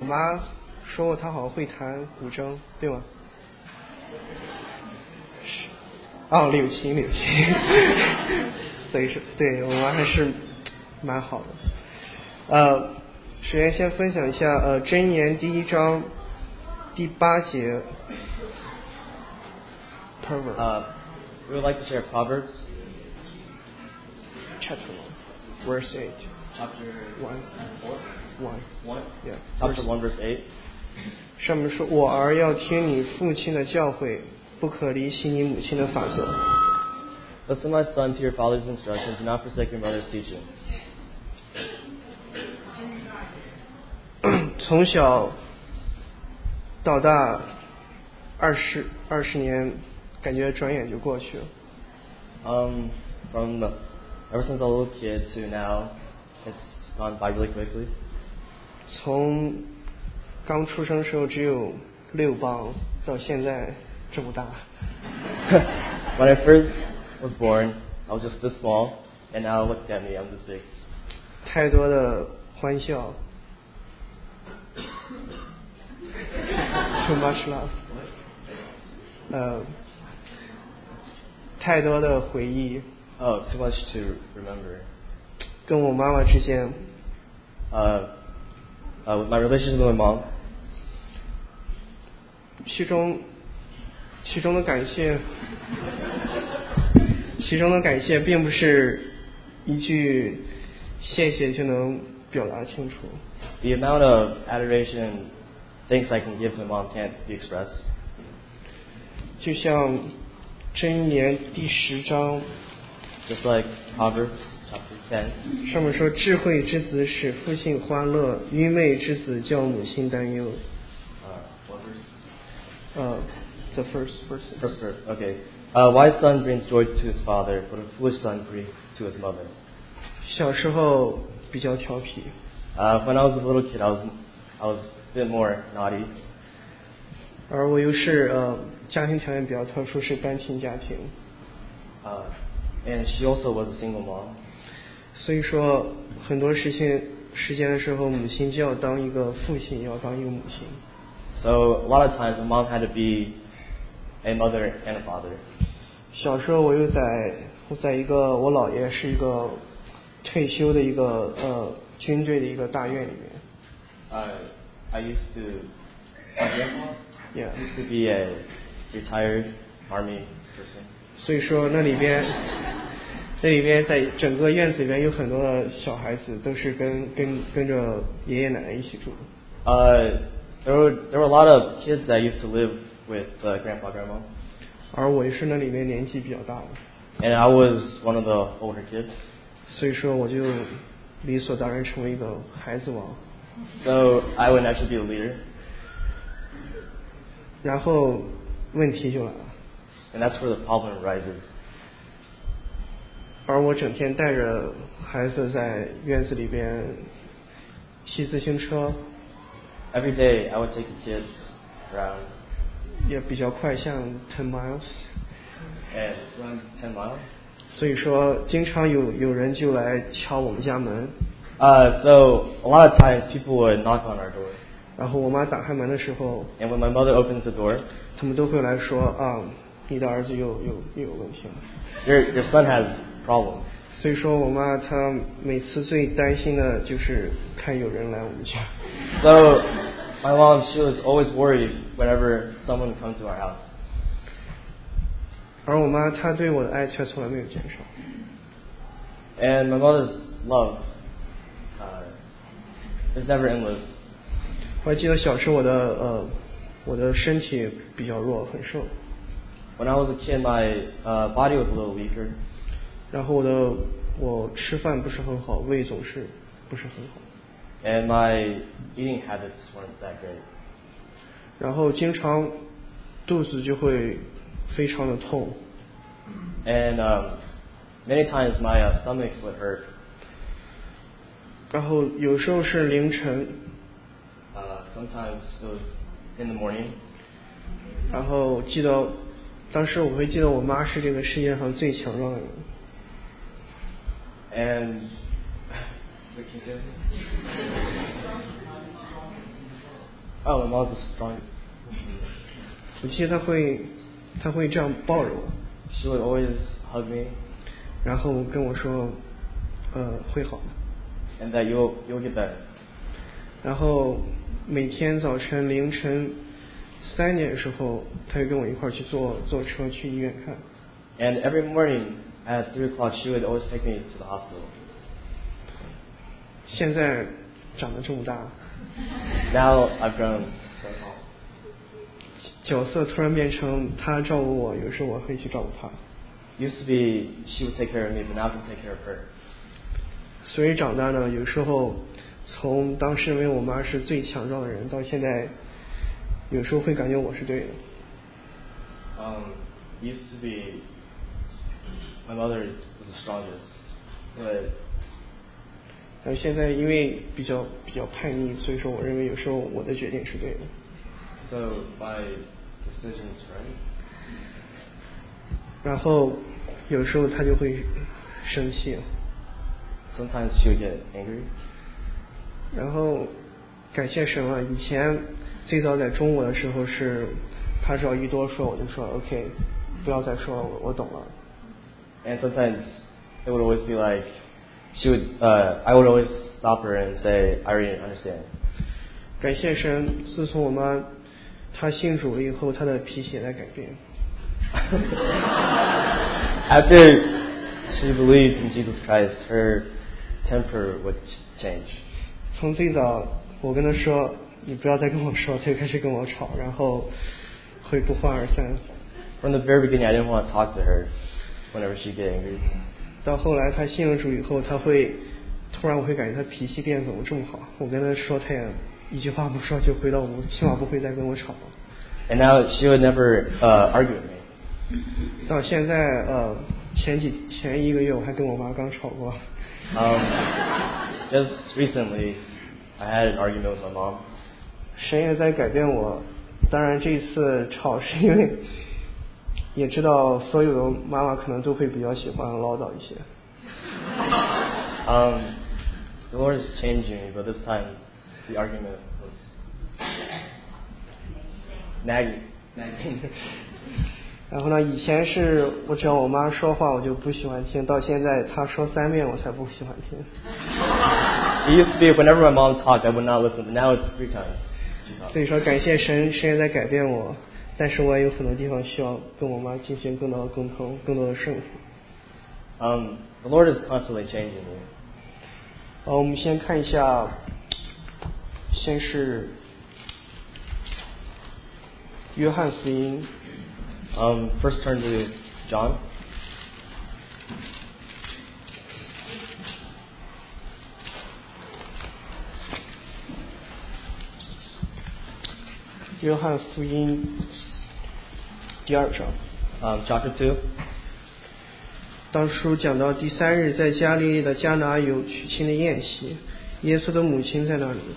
我妈说过她好像会弹古筝，对吗？哦，柳琴。所以说对我妈还是蛮好的。首先先分享一下箴言第1章第8节。 We would like to share Proverbs chapter 1 verse 8. chapter 1. Yeah. Chapter 1 verse 8. 上面说：“我儿要听你父亲的教诲，不可离弃你母亲的法则。” Listen, my son, to your father's instructions, do not forsake your mother's teaching. 从小到大20年，感觉转眼就过去了。 From ever since a little kid to now, it's gone by really quickly. 从刚出生时候只有6磅，到现在这么大。 When I first was born, I was just this small, and now look at me, I'm this big. 太多的欢笑。Too much love. 太多的回忆。 Too much to remember. 跟我妈妈之间。 With my relationship with my mom. 其中的感谢并不是一句谢谢就能表达清楚。 The amount of adoration, thanks I can give to my mom can't be expressed. 就像箴言第10章 Just like Proverbs chapter 10. 上面说：“智慧之子使父亲欢乐，愚昧之子叫母亲担忧。” What verse? The first verse. First verse. Okay. A wise son brings joy to his father, but a foolish son grief to his mother. 小时候比较调皮。 When I was a little kid, I was a bit more naughty. 而我又是家庭条件比较特殊，是单亲家庭。 And she also was a single mom. 所以说很多时间的时候，母亲就要当一个父亲，也要当一个母亲。 So a lot of times, my mom had to be a mother and a father. 小时候我又在一个我姥爷是一个退休的一个军队的一个大院里面。 I used to. My grandpa. Yeah. Used to be a retired army person. 所以说那里边在整个院子里边有很多的小孩子都是跟着爷爷奶奶一起住。 There were a lot of kids that used to live with grandpa, grandma. 而我是那里面年纪比较大的。 And I was one of the older kids. 所以说我就理所当然成为一个孩子王。 So I would naturally be a leader. 然后问题就来了。 And that's where the problem arises. 而我整天带着孩子在院子里边骑自行车。 Every day I would take the kids around. 也比较快，像 10 miles. And run 10 miles. 所以说经常有人就来敲我们家门。 So a lot of times people would knock on our door. 然后我妈打开门的时候 And when my mother opens the door, 他们都会来说你的儿子又有问题了。 Your son has problems. 所以说我妈她每次最担心的就是看有人来我们家。 So my mom, she was always worried whenever someone would come to our house. 而我妈她对我的爱却从来没有减少。 And my mother's love is never endless. 我还记得小时候我的身体比较弱，很瘦。 When I was a kid, my body was a little weaker. 然后我吃饭不是很好，胃总是不是很好。 And my eating habits weren't that great. 然后经常肚子就会非常的痛。 And many times my stomach would hurt. 然后有时候是凌晨。 Sometimes it was in the morning. 然后当时我会记得我妈是这个世界上最强壮的人。 And Oh, my mom's the strongest. 我记得他会这样抱着我。 She would always hug me. 然后跟我说，会好的。 And that you'll get better. 然后每天早晨凌晨3点的时候，他就跟我一块儿去坐车去医院看。 And every morning at 3 o'clock, she would always take me to the hospital. 现在长得这么大。 Now I've grown so tall. 角色突然变成他照顾我，有时候我会去照顾他。 Used to be she would take care of me, but now I can take care of her. 随着长大呢，有时候从当时认为我妈是最强壮的人，到现在有时候会感觉我是对的。 Used to be my mother was the strongest, but 然后现在因为比较叛逆，所以说我认为有时候我的决定是对的。 So my decision's right. 然后有时候他就会生气。 Sometimes she would get angry. 然后感谢神啊，以前最早在中国的时候是，他只要一多说我就说 OK， 不要再说了，我懂了。 And sometimes it would always be like she would I would always stop her and say I already understand. 感谢神，自从我妈她信主了以后，她的脾气也在改变。 After she believed in Jesus Christ, her temper would change. 从最早我跟她说你不要再跟我说，她就开始跟我吵，然后会不欢而散。 From the very beginning, I didn't want to talk to her whenever she get angry. 到后来她信了主以后，她会突然我会感觉她脾气变得怎么这么好，我跟她说她也一句话不说就回到屋，起码不会再跟我吵了。 And now she would never argue with me. 到现在前一个月我还跟我妈刚吵过。 Just recently, I had an argument with my mom. 神也在改变我，当然这次吵是因为也知道所有的妈妈可能都会比较喜欢唠叨一些。 The Lord is changing me, but this time the argument was nagging. 然后呢，以前是我只要我妈说话我就不喜欢听，到现在她说3遍我才不喜欢听。 It used to be whenever my mom talked, I would not listen, but now it's 3 times. 所以说感谢神，神也在改变我，但是我也有很多地方需要跟我妈进行更多的沟通，更多的顺服。 The Lord is constantly changing me. 我们先看一下，先是约翰福音。 First turn to John. 约翰福音第2章。 Chapter 2. 当书讲到第3日，在加利利的迦拿有娶亲的宴席，耶稣的母亲在那里。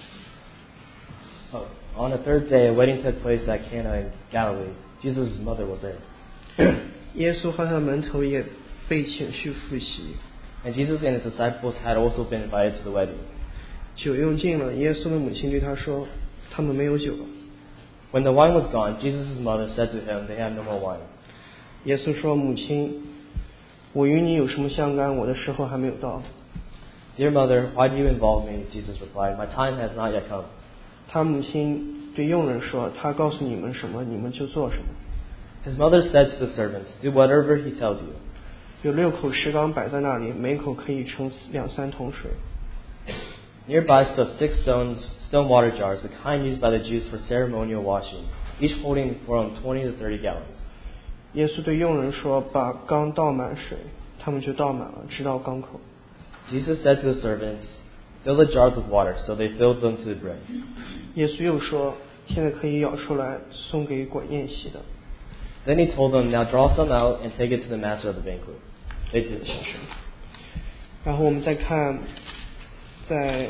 On the 3rd day, a wedding took place at Cana in Galilee. Jesus' mother was there. 耶稣和他的门徒也被请去赴席。 And Jesus and his disciples had also been invited to the wedding. 酒用尽了，耶稣的母亲对他说：“他们没有酒了。” When the wine was gone, Jesus' mother said to him, "They have no more wine." 耶稣说：“母亲，我与你有什么相干？我的时候还没有到。” Dear mother, why do you involve me? Jesus replied, "My time has not yet come." 他母亲对佣人说：“他告诉你们什么，你们就做什么。” His mother said to the servants, "Do whatever he tells you." 有6口石缸摆在那里，每口可以盛2-3桶水。 Nearby stood 6 stone water jars, the kind used by the Jews for ceremonial washing, each holding from 20 to 30 gallons. 耶稣对佣人说：“把缸倒满水。”他们就倒满了，直到缸口。 Jesus said to the servants, "Fill the jars with water," so they filled them to the brim. 耶稣又说：“现在可以舀出来，送给管宴席的。” Then he told them, "Now draw some out and take it to the master of the banquet." They did so. 然后我们再看，在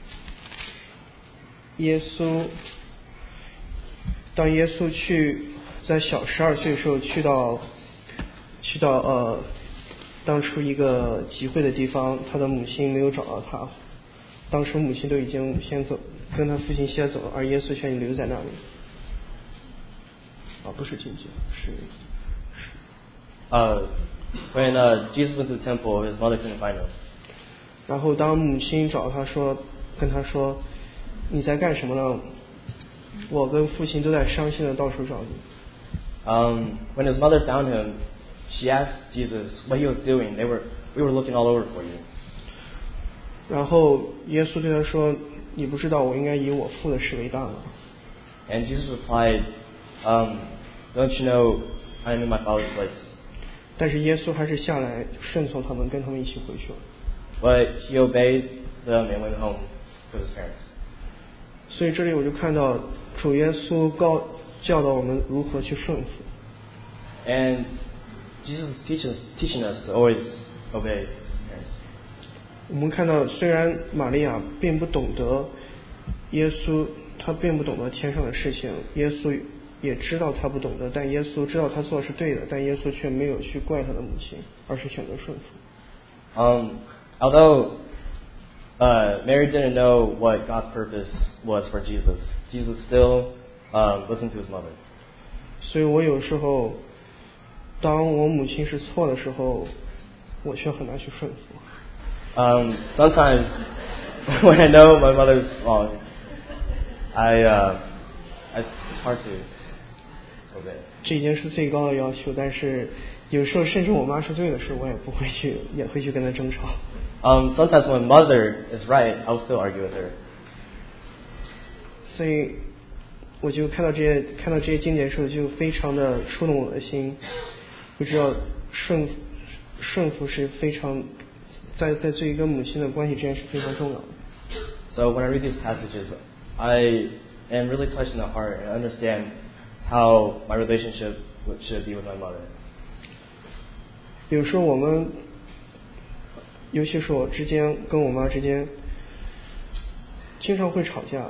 当耶稣在小12岁的时候去到当初一个集会的地方，他的母亲没有找到他，当时母亲都已经先跟他父亲先走，而耶稣劝你留在那里。不是进去，是。 When Jesus went to the temple, his mother couldn't find him. 然后当母亲找他说，跟他说，你在干什么呢？我跟父亲都在伤心的到处找你。 When his mother found him, she asked Jesus what he was doing. We were looking all over for you. 然后耶稣对他说，你不知道我应该以我父的事为大吗？ And Jesus replied, don't you know I am in my Father's place? 但是耶稣还是下来顺从他们，跟他们一起回去了。 But he obeyed them and went home to his parents. 所以这里我就看到主耶稣教导我们如何去顺服。 And Jesus is teaching us to always obey parents. 我们看到，虽然玛利亚并不懂得耶稣，他并不懂得天上的事情，耶稣也知道他不懂得，但耶稣知道他做的是对的，但耶稣却没有去怪他的母亲，而是选择顺服。 Although Mary didn't know what God's purpose was for Jesus, Jesus still listened to his mother. 所以我有时候，当我母亲是错的时候，我却很难去顺服。 Sometimes when I know my mother's wrong, it's hard to obey. 这已经是最高的要求，但是有时候甚至我妈是对的时候，我也不会去，也会去跟她争吵。 Sometimes when mother is right, I'll still argue with her. 所以我就看到这些经典的时候，就非常的触动我的心。我知道顺服是非常在对一个母亲的关系之间是非常重要的。 So when I read these passages, I am really touched in the heart and understand how my relationship should be with my mother. 有时候我们，尤其是我之间跟我妈之间，经常会吵架。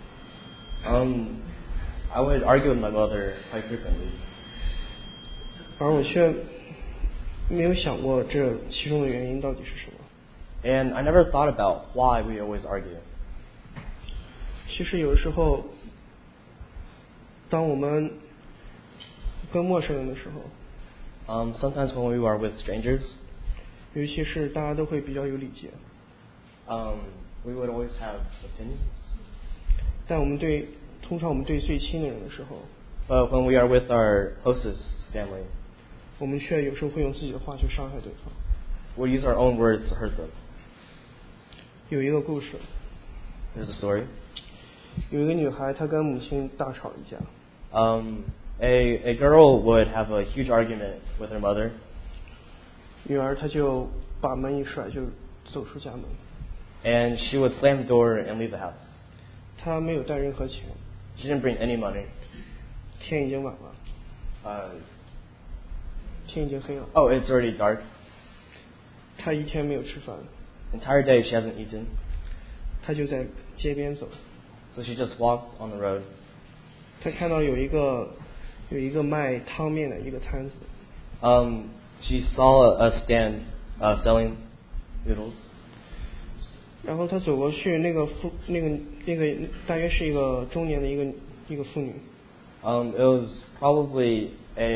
I would argue with my mother quite frequently. 而我却没有想过这其中的原因到底是什么。 And I never thought about why we always argue. 其实有时候，当我们跟陌生人的时候， Sometimes when we are with strangers, 尤其是大家都会比较有礼节， we would always have opinions. 但通常我们对最亲的人的时候， But when we are with our closest family, 我们却有时候会用自己的话去伤害对方。 we use our own words to hurt them. 有一个故事， There's a story. 有一个女孩，她跟母亲大吵一架。 A girl would have a huge argument with her mother. 女儿她就把门一甩，就走出家门。 And she would slam the door and leave the house. 她没有带任何钱， She didn't bring any money. 天已经晚了，天已经黑了。 Oh, it's already dark. 她一天没有吃饭， Entire day she hasn't eaten. 她就在街边走。 So she just walked on the road. 她看到有一个卖汤面的一个摊子， She saw a stand selling noodles. 然后她走过去，那个大约是一个中年的一个妇女， It was probably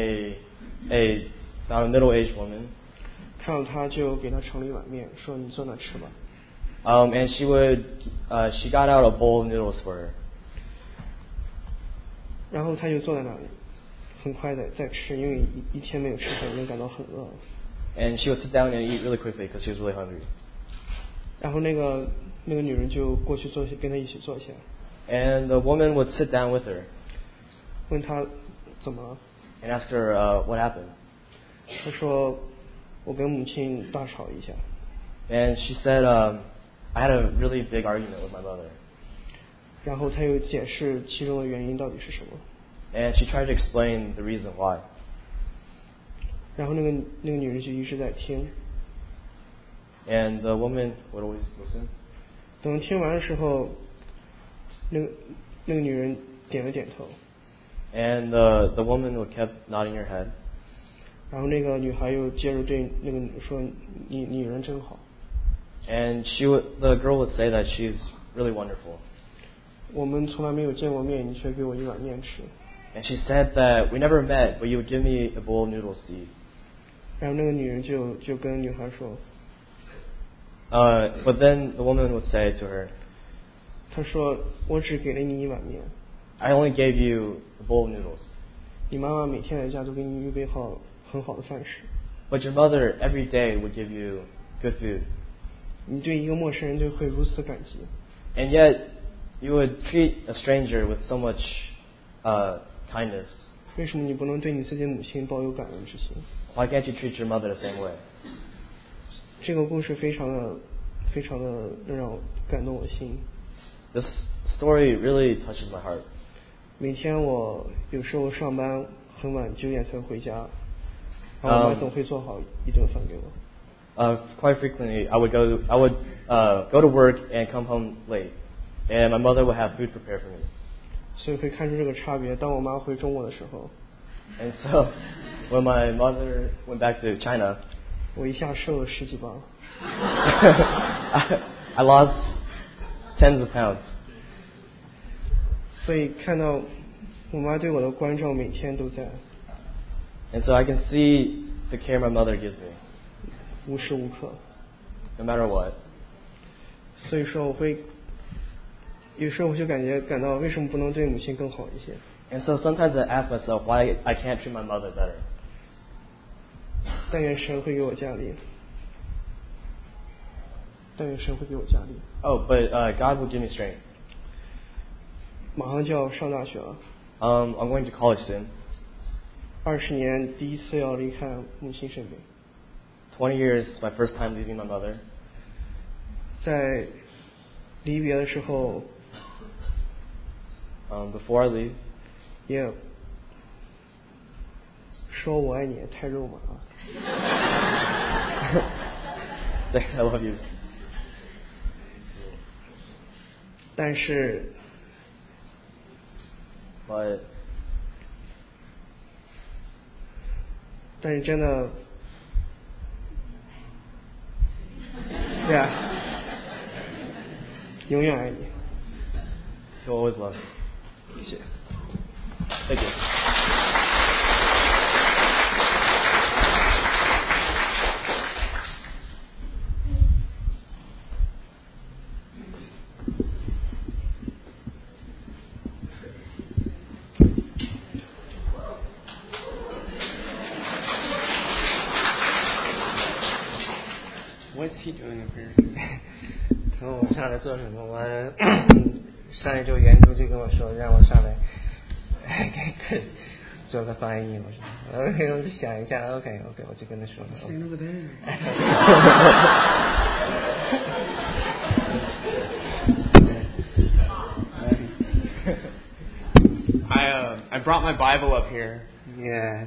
about a middle-aged woman. 看到她就给她盛了一碗面，说你坐那吃吧。 And she got out a bowl of noodles for her. 然后她就坐在那里，很快的在吃，因为一天没有吃饭，已经感到很饿了。 And she would sit down and eat really quickly because she was really hungry. 然后那个女人就过去跟她一起坐下， And the woman would sit down with her 问她怎么了。 and ask her what happened. 她说我跟母亲大吵一架。 And she said, I had a really big argument with my mother. 然后她又解释其中的原因到底是什么。 And she tried to explain the reason why. 然后那个女人就一直在听。 And the woman would always listen. 等听完的时候，那个女人点了点头。 And the woman would kept nodding her head. 然后那个女孩又接着对那个女的说：“你人真好。” And the girl would say that she's really wonderful. 我们从来没有见过面，你却给我一碗面吃。 And she said that we never met, but you would give me a bowl of noodles to eat. 然后那个女人就跟女孩说， But then the woman would say to her, 她说我只给了你一碗面， I only gave you a bowl of noodles. 你妈妈每天来家都给你预备好很好的饭食， But your mother every day would give you good food. 你对一个陌生人就会如此感激。 And yet, you would treat a stranger with so much kindness. 为什么你不能对你自己的母亲抱有感恩之心？ Why can't you treat your mother the same way? 这个故事非常的让我感动我的心。 This story really touches my heart. 每天我有时候上班很晚9点才回家，然后我妈总会做好一顿饭给我。 Quite frequently, I would go to work and come home late, and my mother would have food prepared for me. 所以会看出这个差别。当我妈回中国的时候， And so, when my mother went back to China, 我一下瘦了10几磅。 I lost tens of pounds. 所以看到我妈对我的关照每天都在， And so I can see the care my mother gives me, 无时无刻。 no matter what. 所以说有时候我就感到为什么不能对母亲更好一些？ And so sometimes I ask myself why I can't treat my mother better. 但愿神会给我加力。但愿神会给我加力。 Oh, but God will give me strength. 马上就要上大学了， I'm going to college soon. 20年第一次要离开母亲身边。 20 years, my first time leaving my mother. 在离别的时候， Before I leave, 也说我爱你太肉麻了。 say I love you. 但是 But 真的，对啊，永远爱你。 he'll always love you. 谢谢。 Thank you. What's he doing up here? 他问我上来做什么，我上一周原主就跟我说让我上来做个翻译，我说 OK， 我就想一下 OK， 我就跟他说了。 Stand over there. I brought my Bible up here. Yeah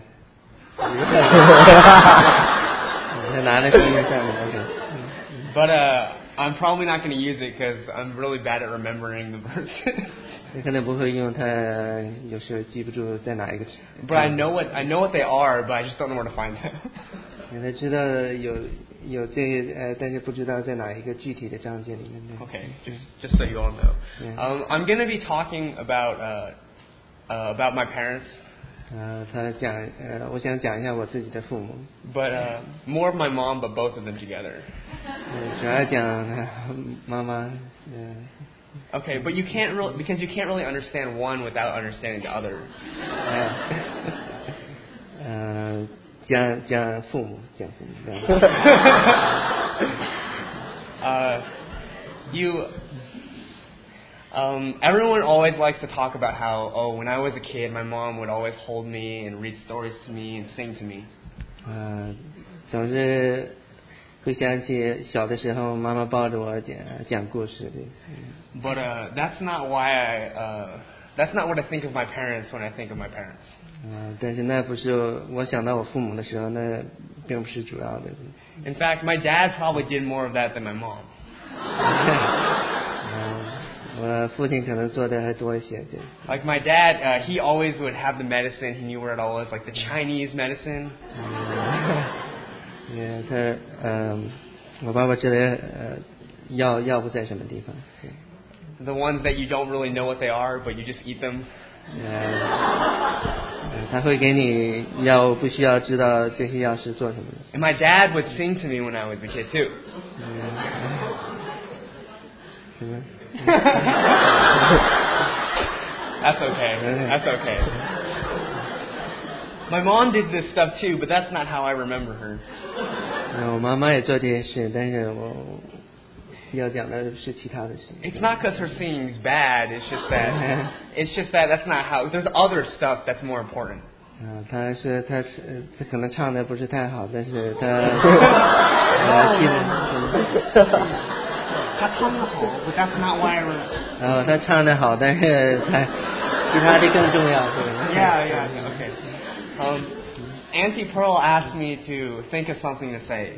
他拿了圣经上面 OK。 But I'm probably not going to use it because I'm really bad at remembering the verses. 你可能不会用，他有时候记不住在哪一个。 But I know what they are, but I just don't know where to find them. 他知道有这但是不知道在哪一个具体的章节里面。 Okay, just so you all know. Yeah. I'm going to be talking about my parents. 他讲我想讲一下我自己的父母。 But more of my mom, but both of them together. 主要讲妈妈。 Okay, but you can't really because you can't really understand one without understanding the other. 讲父母。 Everyone always likes to talk about how, when I was a kid, my mom would always hold me and read stories to me and sing to me. 总是会想起小的时候妈妈抱着我讲故事的。 But that's not that's not what I think of my parents when I think of my parents. 但是那不是我想到我父母的时候，那并不是主要的。 In fact, my dad probably did more of that than my mom. 我父亲可能做的还多一些。 Like my dad, he always would have the medicine. He knew where it all was, like the Chinese medicine. 我爸爸知道药不在什么地方。 The ones that you don't really know what they are, but you just eat them. 他会给你药，不需要知道这些药是做什么的。 And my dad would sing to me when I was a kid too. 什么？ That's okay. That's okay. My mom did this stuff too, but that's not how I remember her. 我妈妈也做这些事，但是我要讲的是其他的事。 It's not because her singing is bad. It's just that that's not how. There's other stuff that's more important. 他说他可能唱的不是太好，但是他他唱得好 but that's not why I remember. 他唱的好，但是他其他的更重要，对。 Yeah, okay. Auntie Pearl asked me to think of something to say.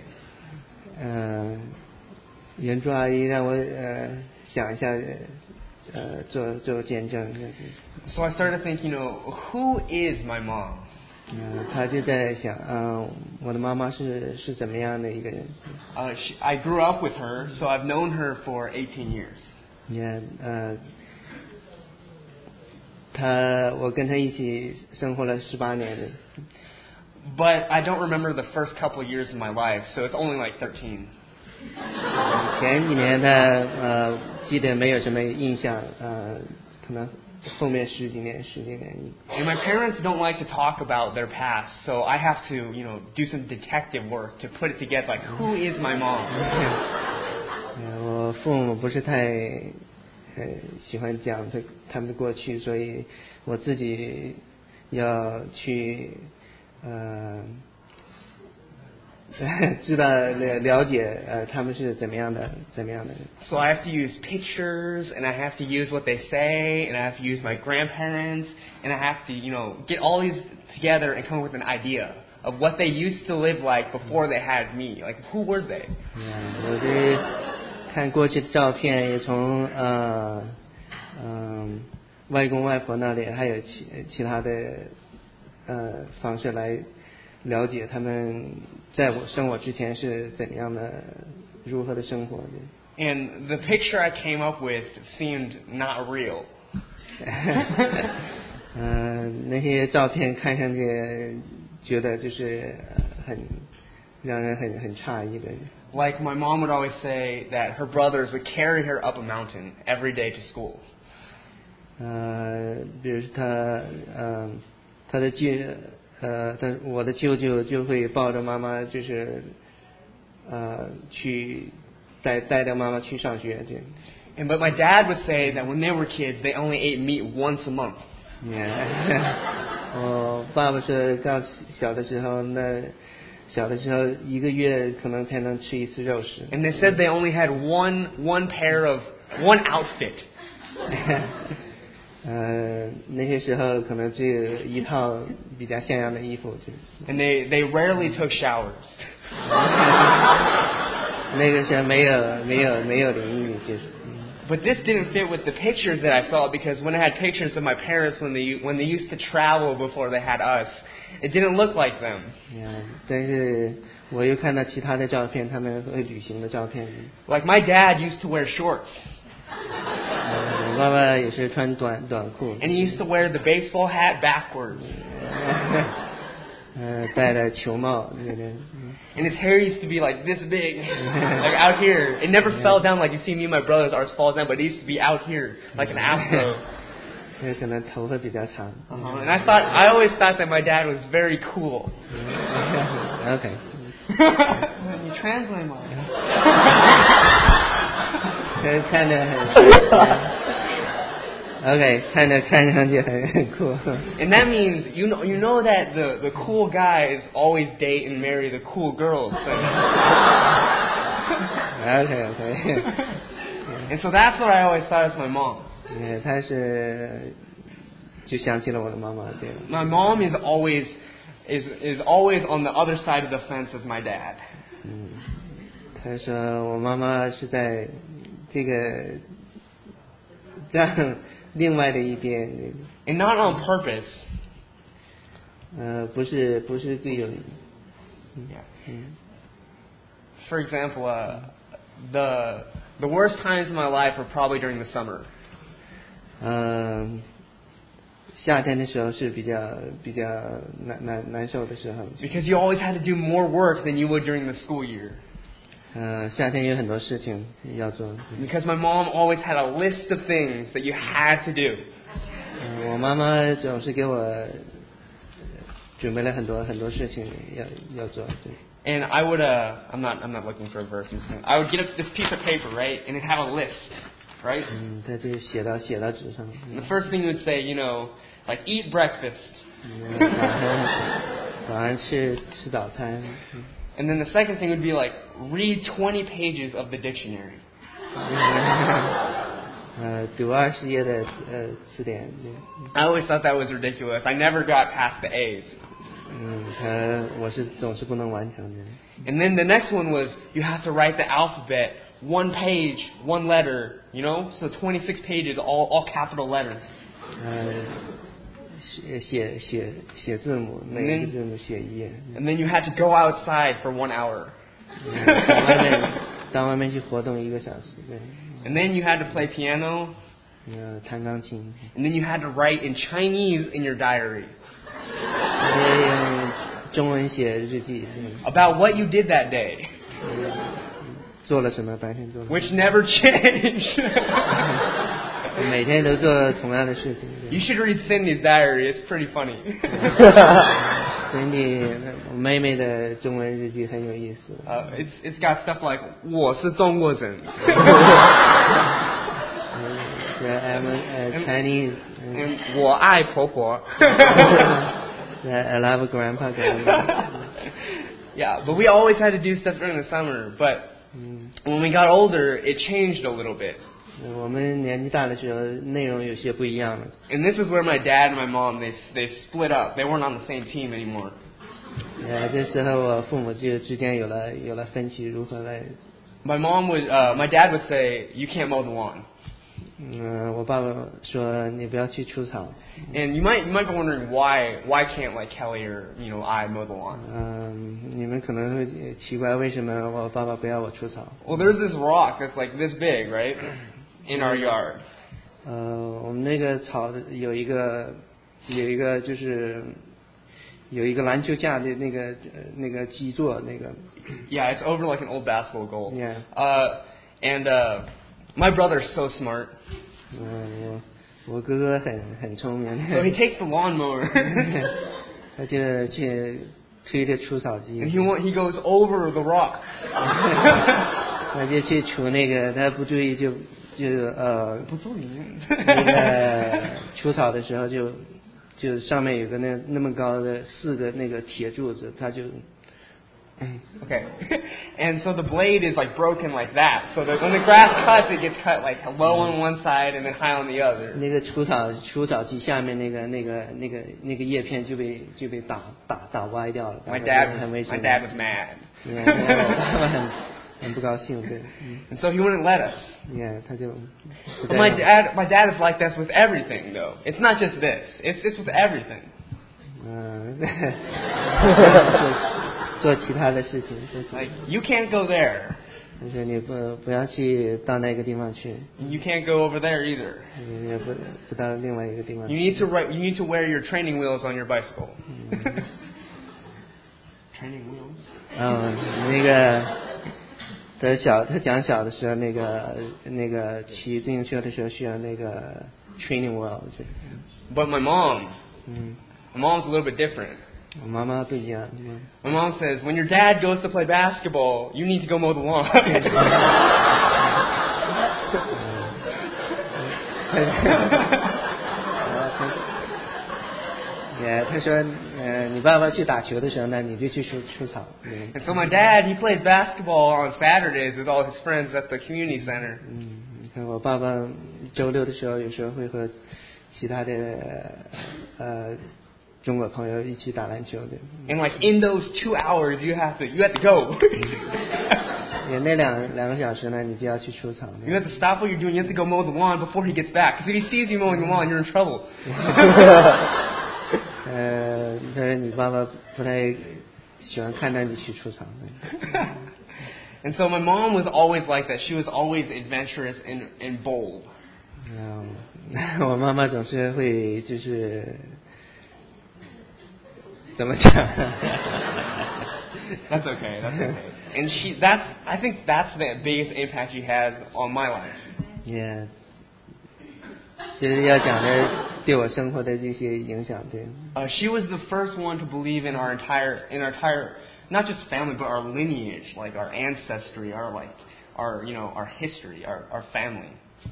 原著阿姨让我想一下，做见证。 So I started thinking, who is my mom? 他就在想，我的妈妈是怎么样的一个人？ I grew up with her, so I've known her for 18 years. 我跟他一起生活了18年的。 But I don't remember the first couple of years of my life, so it's only like 13. 前几年他记得没有什么印象，可能后面十几年。 And my parents don't like to talk about their past, so I have to, do some detective work to put it together. Like, who is my mom? 我父母不是太喜欢讲他们的过去，所以我自己要去知道了解他们是怎么样的。 So I have to use pictures, and I have to use what they say, and I have to use my grandparents, and I have to, get all these together and come up with an idea of what they used to live like before they had me. Like, who were they? 我是看过去的照片，也从外公外婆那里，还有其他的方式来了解他们在我生我之前是怎么样的，如何的生活的。 And the picture I came up with seemed not real. 那些照片看上去觉得就是让人很诧异的。 Like my mom would always say that her brothers would carry her up a mountain every day to school. 比如我的舅舅就会抱着妈妈，就是去带着妈妈去上学这样。 But my dad would say that when they were kids, they only ate meat once a month. 我爸爸说，刚小的时候一个月可能才能吃一次肉食。 And they said they only had one outfit. 那些时候可能只有一套比较像样的衣服。 And they rarely took showers. 那个时候没有淋浴，就是。 But this didn't fit with the pictures that I saw, because when I had pictures of my parents when they used to travel before they had us, it didn't look like them. 但是我又看到其他的照片，他们会旅行的照片。 Like my dad used to wear shorts. 我爸爸也是穿短裤。 And he used to wear the baseball hat backwards. 戴了球帽。 And his hair used to be like this big, like out here. It never fell down like you see me and my brothers. Ours falls down, but it used to be out here, like an afro. 可能头发比较长。 And I always thought that my dad was very cool. OK. You translate my. 看着OK， 看上去很酷。 And that means you know that the cool guys always date and marry the cool girls. OK. And so that's what I always thought as my mom. 他是就想起了我的妈妈，对。 My mom is always on the other side of the fence as my dad. 他说我妈妈是在这样另外的一边。 And not on purpose. 不是自由。 Yeah. For example, the worst times in my life are probably during the summer. 夏天的时候是比较难受的时候。 Because you always had to do more work than you would during the school year. 夏天有很多事情要做。 Because my mom always had a list of things that you had to do. 我妈妈总是给我准备了很多事情要做。 And I would, I'm not looking for a verse. I would get this piece of paper, right, and it'd have a list, right? 他就写到纸上。 And the first thing you would say, like eat breakfast. 早上吃早餐。 And then the second thing would be like read 20 pages of the dictionary. 读20页的词典。 I always thought that was ridiculous. I never got past the A's. 我总是不能完成的。 And then the next one was you have to write the alphabet, 1 page, 1 letter, so 26 pages, all capital letters. 写字母，每个字母写一页。And then you had to go outside for 1 hour. 到外面去活动1个小时。 And then you had to play piano. 弹钢琴。 And then you had to write in Chinese in your diary. 用中文写日记。 About what you did that day. 做了什么，白天做了。 Which never changed. 每天都做同样的事情。 You should read Cindy's diary. It's pretty funny. Cindy 妹妹的中文日记很有意思。 It's got stuff like 我是中国人。 I'm a Chinese. 我爱婆婆。 I love grandpa. Yeah, but we always had to do stuff during the summer. But when we got older, it changed a little bit. 我们年纪大的时候，内容有些不一样了。 And this is where my dad and my mom they split up. They weren't on the same team anymore. 这时候我父母之间有了分歧，如何来？ My dad would say, "You can't mow the lawn." 我爸爸说你不要去除草。 And you might be wondering why can't like Kelly or I mow the lawn? 你们可能会奇怪为什么我爸爸不要我除草。 Well, there's this rock that's like this big, right, in our yard. 我们那个草有一个就是有一个篮球架的那个基座那个。 Yeah, it's over like an old basketball goal. Yeah. And my brother's so smart. 我哥哥很聪明。 So he takes the lawnmower. 他就去推着除草机。 And he goes over the rock. 他就去除那个，他不注意就不注意。 那个除草的时候就上面有个那么高的4个那个铁柱子，他就。 Okay. And so the blade is like broken like that, so that when the grass cuts, it gets cut like low on one side and then high on the other. 那个除草机下面那个叶片就被打歪掉了。 My dad was mad. 很不高兴，对。 And so he wouldn't let us. Yeah, 他就。 But my dad is like this with everything, though. It's not just this. It's with everything. 做其他的事情。 Like you can't go there. 他说你不要去到那个地方去。 You can't go over there either. 也不到另外一个地方。 You need to wear your training wheels on your bicycle. Training wheels. 那个他讲小的时候，那个骑自行车的时候需要那个 training wheel。 But my mom's a little bit different. 我妈妈不一样。 My mom says, when your dad goes to play basketball, you need to go mow the lawn. 他说，你爸爸去打球的时候呢，你就去除草。 And so my dad, he plays basketball on Saturdays with all his friends at the community center. 你看我爸爸周六的时候，有时候会和其他的中国朋友一起打篮球的。 And like in those 2 hours, you have to go. 那2个小时呢，你就要去除草。 You have to stop what you're doing. You have to go mow the lawn before he gets back. Because if he sees you mowing the lawn, you're in trouble. 他说你爸爸不太喜欢看到你去除草。 And so my mom was always like that. She was always adventurous and bold. 我妈妈总是会就是怎么讲 That's okay. That's okay. And I think that's the biggest impact she has on my life. 也就是要讲的对我生活的这些影响，对。 She was the first one to believe in our entire, not just family, but our lineage, like our ancestry, our history, our family.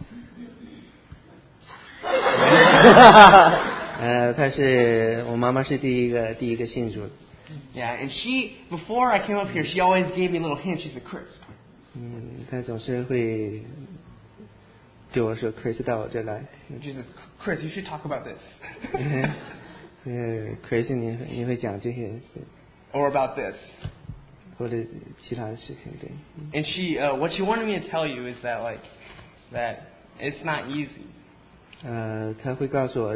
我妈妈是第一个信主。 Yeah, and before I came up here, she always gave me a little hint. She said, "Chris." 她总是会对我说 ，Chris 到我这来。 She said, "Chris, you should talk about this." Chris 你会讲这些 Or about this. 或者其他的事情，对。 And what she wanted me to tell you is that it's not easy. 她会告诉我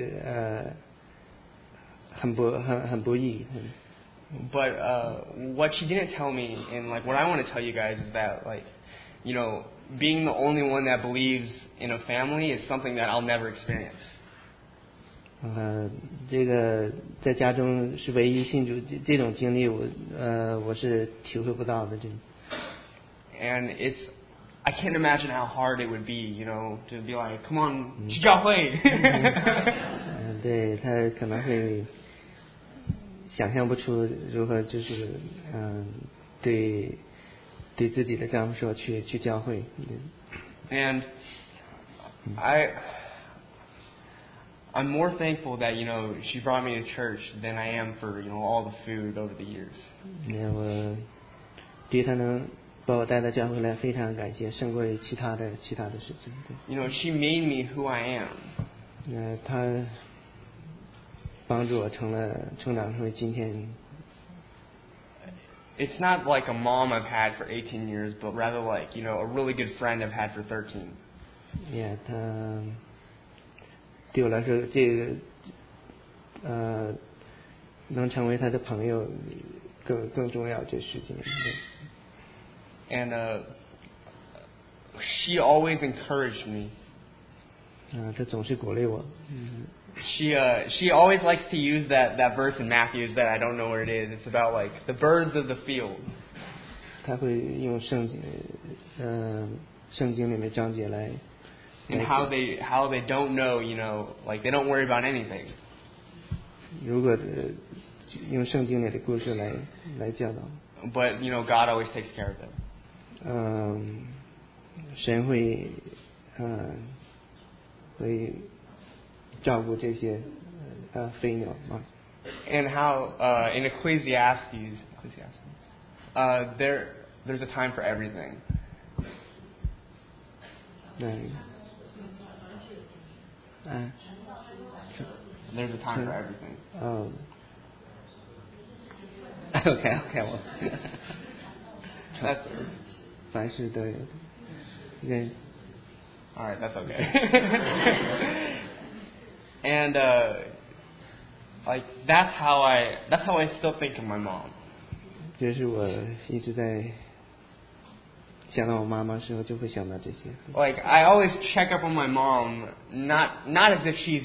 很不易。 But what she didn't tell me, and what I want to tell you guys is that being the only one that believes in a family is something that I'll never experience. 这个在家中是唯一信主这种经历，我是体会不到的，真的。 And I can't imagine how hard it would be, to be like, come on, 去教会。 对，他可能会想象不出如何就是对自己的丈夫说去教会。 And I'm more thankful that she brought me to church than I am for all the food over the years. 我对他能把我带到教会来非常感谢，胜过于其他的事情。 She made me who I am. 他帮助我成长成为今天。 It's not like a mom I've had for 18 years, but rather like a really good friend I've had for 13. Yeah, 他对我来说，这个能成为他的朋友更重要这事情。 And she always encouraged me. 他总是鼓励我。 She always likes to use that verse in Matthew that I don't know what it is. It's about the birds of the field. 他会用圣经里面章节来。 And how they don't know, they don't worry about anything. 如果用圣经里的故事来教导。 But God always takes care of them. 神会照顾这些飞鸟嘛。 And how in Ecclesiastes, there's a time for everything. There's a time for everything. Oh. Okay, well. 凡事都有。Okay. All right, that's okay. And that's how I still think of my mom. 这是我一直在想到我妈妈的时候就会想到这些。 I always check up on my mom, not as if she's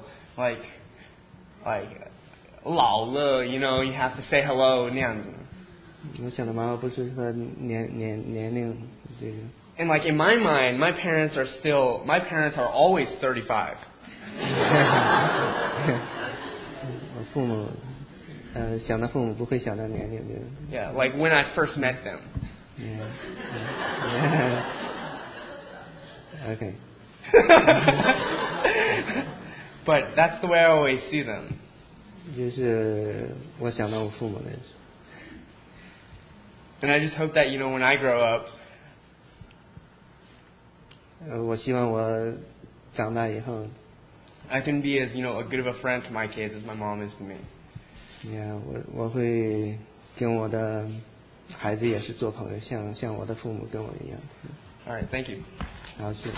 老了, you have to say hello 那样子。 我想的妈妈不是说年龄这个。 And in my mind, my parents are always 35. 我父母想到父母不会想到年龄的。 Yeah, when I first met them. Yeah. Okay. But that's the way I always see them. 就是我想到我父母的。 And I just hope that when I grow up. 我希望我长大以后 I can be as a good of a friend to my kids as my mom is to me. Yeah, 我会跟我的孩子也是做朋友，像我的父母跟我一样。 All right, thank you. 好，谢谢。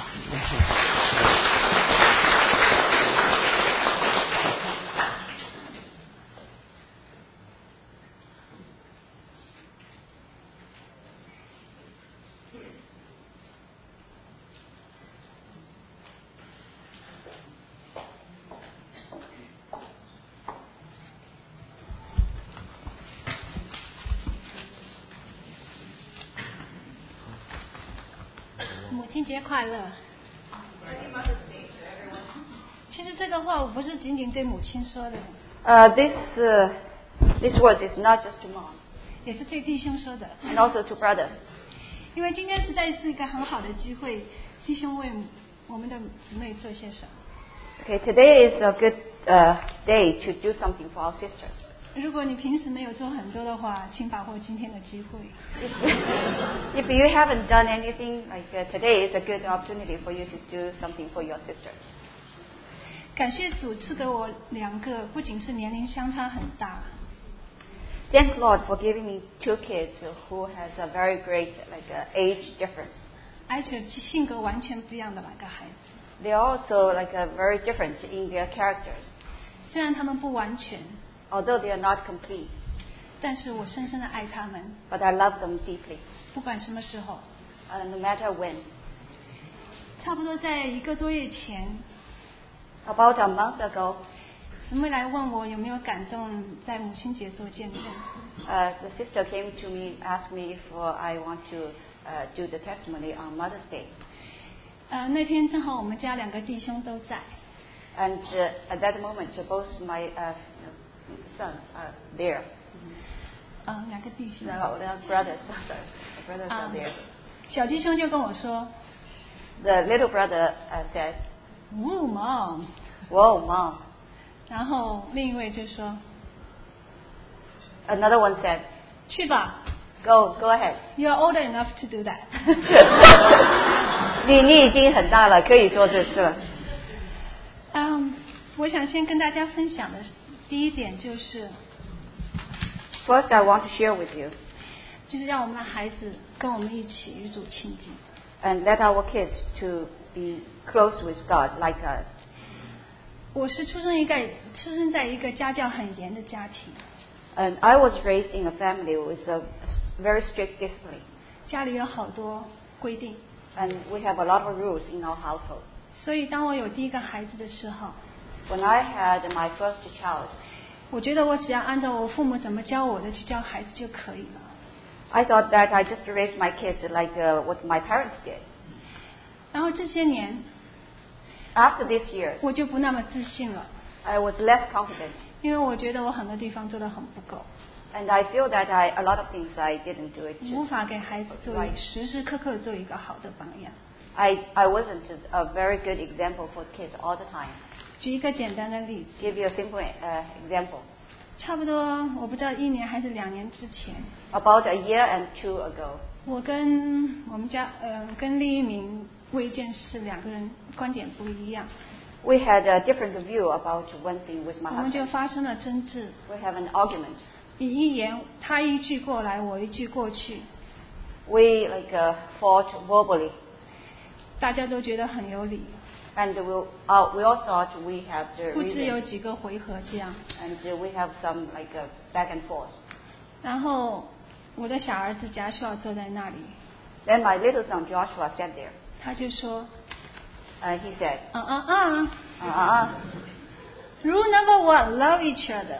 亲节快乐。其实这个话我不是仅仅对母亲说的。 This word is not just to mom. 也是对弟兄说的。 And also to brothers. 因为今天实在是一个很好的机会，弟兄为我们的姊妹做些什么。 Okay, today is a good day to do something for our sisters. 如果你平时没有做很多的话，请把握今天的机会。 If you haven't done anything, today is a good opportunity for you to do something for your sisters. 感谢主赐给我2个，不仅是年龄相差很大。 Thank Lord for giving me 2 kids who has a very great age difference. 而且性格完全不一样的2个孩子。 They are also very different in their characters. 虽然他们不完全。 Although they are not complete. 但是我深深的爱他们。 But I love them deeply. 不管什么时候。 No matter when. 差不多在1个多月前。 About a month ago. 姊妹来问我有没有感动在母亲节做见证。 The sister came to me, asked me if I want to do the testimony on Mother's Day. 那天正好我们家2个弟兄都在。 And at that moment, both my sons are there. 2个弟兄。 Brothers, sorry, the brothers are there. 小弟兄就跟我说。 The little brother said, "Whoa, mom." "Whoa, mom." 然后另一位就说 Another one said, 去吧 Go ahead. You are old enough to do that. 你已经很大了，可以做这事了。 我想先跟大家分享的第一点就是 First, I want to share with you. 就是让我们的孩子跟我们一起与主亲近。 And let our kids to be close with God like us. 我是出生在一个家教很严的家庭。 And I was raised in a family with a very strict discipline. 家里有好多规定。 And we have a lot of rules in our household. 所以当我有第一个孩子的时候 When I had my first child, 我觉得我只要按照我父母怎么教我的去教孩子就可以了。 I thought that I just raised my kids like what my parents did. 然后这些年 After these years, 我就不那么自信了。 I was less confident. 因为我觉得我很多地方做得很不够。 And I feel that a lot of things I didn't do it. 无法给孩子时时刻刻做一个好的榜样。 I wasn't a very good example for kids all the time. 举一个简单的例子。 Give you a simple example. 差不多我不知道1年还是2年之前。 About a year and 2 ago. 我跟我们家跟另一名为一件事2个人观点不一样。 We had a different view about one thing with my husband. 我们就发生了争执。 We have an argument. 你一言他一句过来，我一句过去。 We fought verbally. 大家都觉得很有理。 And we all thought we had the 不知有几个回合这样。 And we have some back and forth. 然后我的小儿子Joshua坐在那里。 Then my little son Joshua sat there. 他就说 he said, Rule number 1, love each other.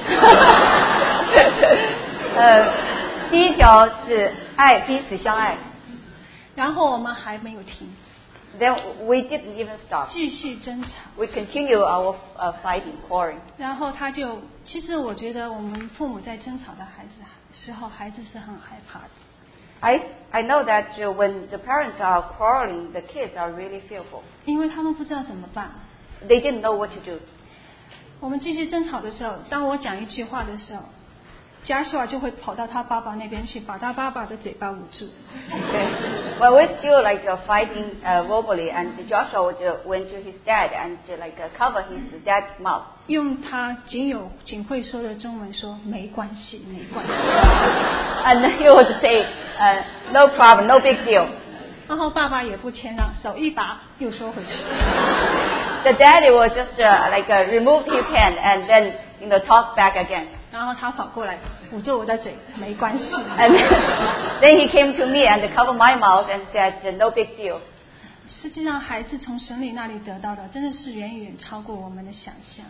第一条是爱，彼此相爱。 然后我们还没有停。 Then we didn't even stop. 继续争吵。 We continue our fighting, quarreling. 然后他就，其实我觉得我们父母在争吵的时候，孩子是很害怕的。 I know that when the parents are quarreling, the kids are really fearful. 因为他们不知道怎么办。 They didn't know what to do. 我们继续争吵的时候，当我讲一句话的时候，Joshua 就会跑到他爸爸那边去，把他爸爸的嘴巴捂住。 Okay. Well, we're still fighting verbally, and Joshua went to his dad and cover his dad's mouth. 用他仅会说的中文说没关系，没关系。 And he would say, no problem, no big deal. 然后爸爸也不谦让，手一拔又收回去。 The daddy will just remove his hand and then talk back again. 然后他跑过来捂住我的嘴，没关系。 And then he came to me and covered my mouth and said, no big deal. 实际上，孩子从神里那里得到的，真的是远远超过我们的想象。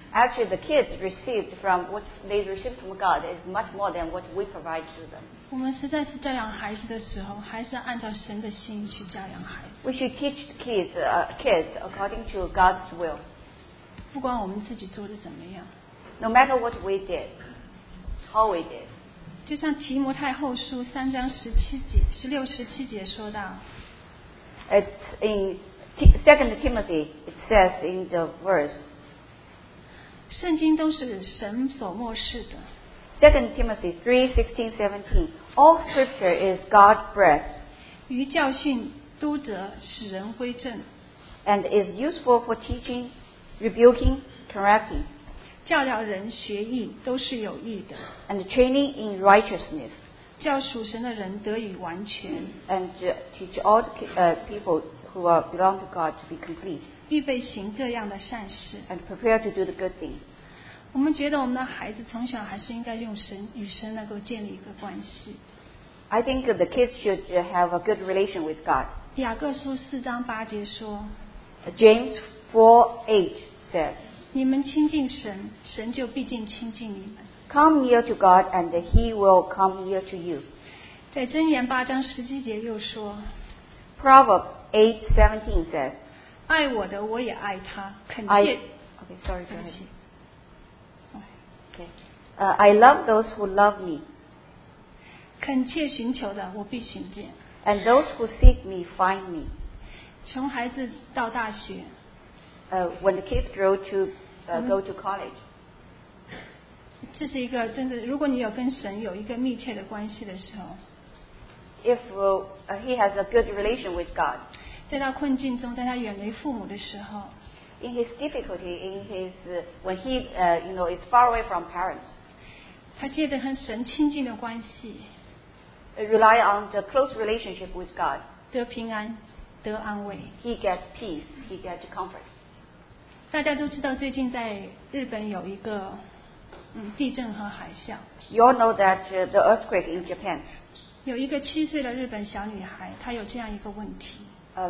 Actually, the kids received from what they received from God is much more than what we provide to them. 我们实在是教养孩子的时候，还是要按照神的心意去教养孩子， We should teach kids according to God's will, 不管我们自己做的怎么样。 no matter what we did, how we did. 就像提摩太后书3章16、17节说到， It's in 2 Timothy. It says in the verse. 圣经都是神所默示的， 2 Timothy 3:16-17. All Scripture is God-breathed 于教训、督责、使人归正， and is useful for teaching, rebuking, correcting, 教导人学义，都是有益的， and training in righteousness, 叫属神的人得以完全， and teach all people who belong to God to be complete 预备行各样的善事。 and prepare to do the good things. 我们觉得我们的孩子从小还是应该用神与神能够建立一个关系。 I think the kids should have a good relation with God. 雅各书4章8节说， James 4:8 says, 你们亲近神，神就必定亲近你们。 Come near to God and He will come near to you. 在箴言8章17节又说， Proverbs 8:17 says, 爱我的我也爱他，恳切 Okay, sorry, go 对不 ahead. 起 Okay. I love those who love me, 恳切寻求的我必寻见。 and those who seek me find me. 从孩子到大学， When the kids grow to go to college, 这是一个真的，如果你有跟神有一个密切的关系的时候， if he has a good relation with God, 在他困境中，在他远离父母的时候， in his difficulty, in his when he is far away from parents, 他借着和神亲近的关系， rely on the close relationship with God, 得平安，得安慰。 he gets peace, he gets comfort. 大家都知道，最近在日本有一个地震和海啸， You all know that the earthquake in Japan. 有一个7岁的日本小女孩，她有这样一个问题，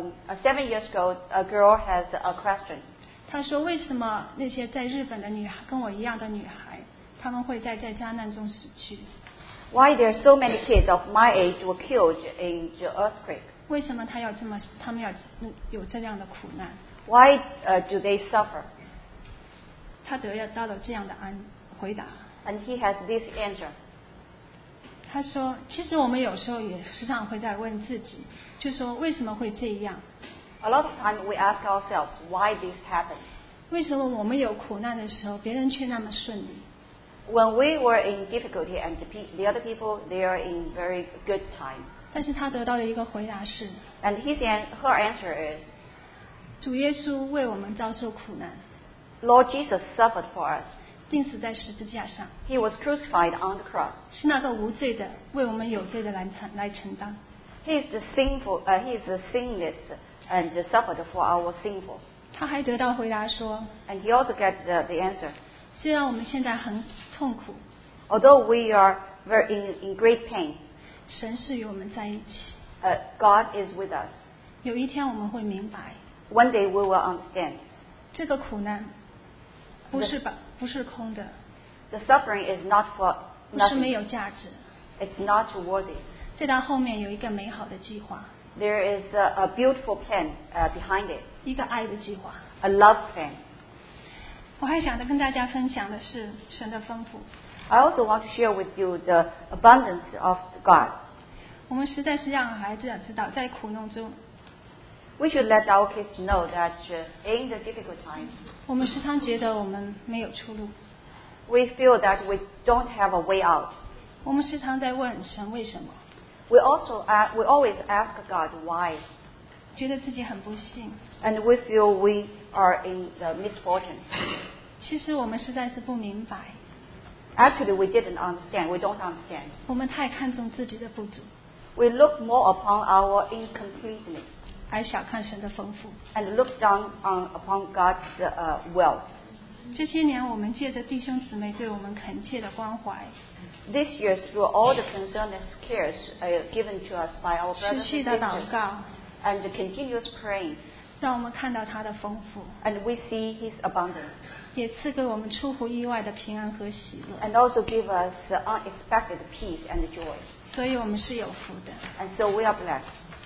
7 years ago, a girl has a question. 她说：“为什么那些在日本的女孩跟我一样的女孩，她们会在灾难中死去？ Why there are so many kids of my age were killed in the earthquake? 为什么她们要有这样的苦难？” Why do they suffer? 她得到了这样的回答。 And he has this answer. 她说：“其实我们有时候也时常会在问自己，就说为什么会这样？ A lot of time we ask ourselves why this happened. 为什么我们有苦难的时候，别人却那么顺利？ When we were in difficulty and the other people, they are in very good time. 但是她得到的一个回答是： And her answer is, 主耶稣为我们遭受苦难， Lord Jesus suffered for us. 钉死在十字架上， He was crucified on the cross. 是那个无罪的为我们有罪的来承担。 He is the sinless and suffered for our sinful. 他还得到回答说： And he also gets the answer. 虽然我们现在很痛苦， Although we are in great pain, 神是与我们在一起。 God is with us. 有一天我们会明白， One day we will understand. 这个苦难不是空的， The suffering is not for 不是没 nothing. 有价值， It's not worthy. 在它后面有一个美好的计划， There is a beautiful plan behind it, 一个爱的计划。 a love plan. 我还想跟大家分享的是神的丰富。 I also want to share with you the abundance of God. 我们实在是让孩子知道，在苦难中， We should let our kids know that in the difficult times, 我们时常觉得我们没有出路， we feel that we don't have a way out. 我们时常在问神为什么， We always ask God why, 觉得自己很不幸。 and we feel we are in the misfortune. 其实我们实在是不明白， Actually, we didn't understand. We don't understand. 我们太看重自己的不足， We look more upon our incompleteness 而小看神的丰富。 and look down upon God's wealth. 这些年，我们借着弟兄姊妹对我们恳切的关怀， This year, through all the concern and cares given to us by our 持 brothers 续 and 的祷 sisters, 告， and the continuous praying, 让我们看到他的丰富， and we see His abundance. 也赐给我们出乎意外的平安和喜乐。 and also give us unexpected peace and joy. 所以我们是有福的。 And so we are blessed.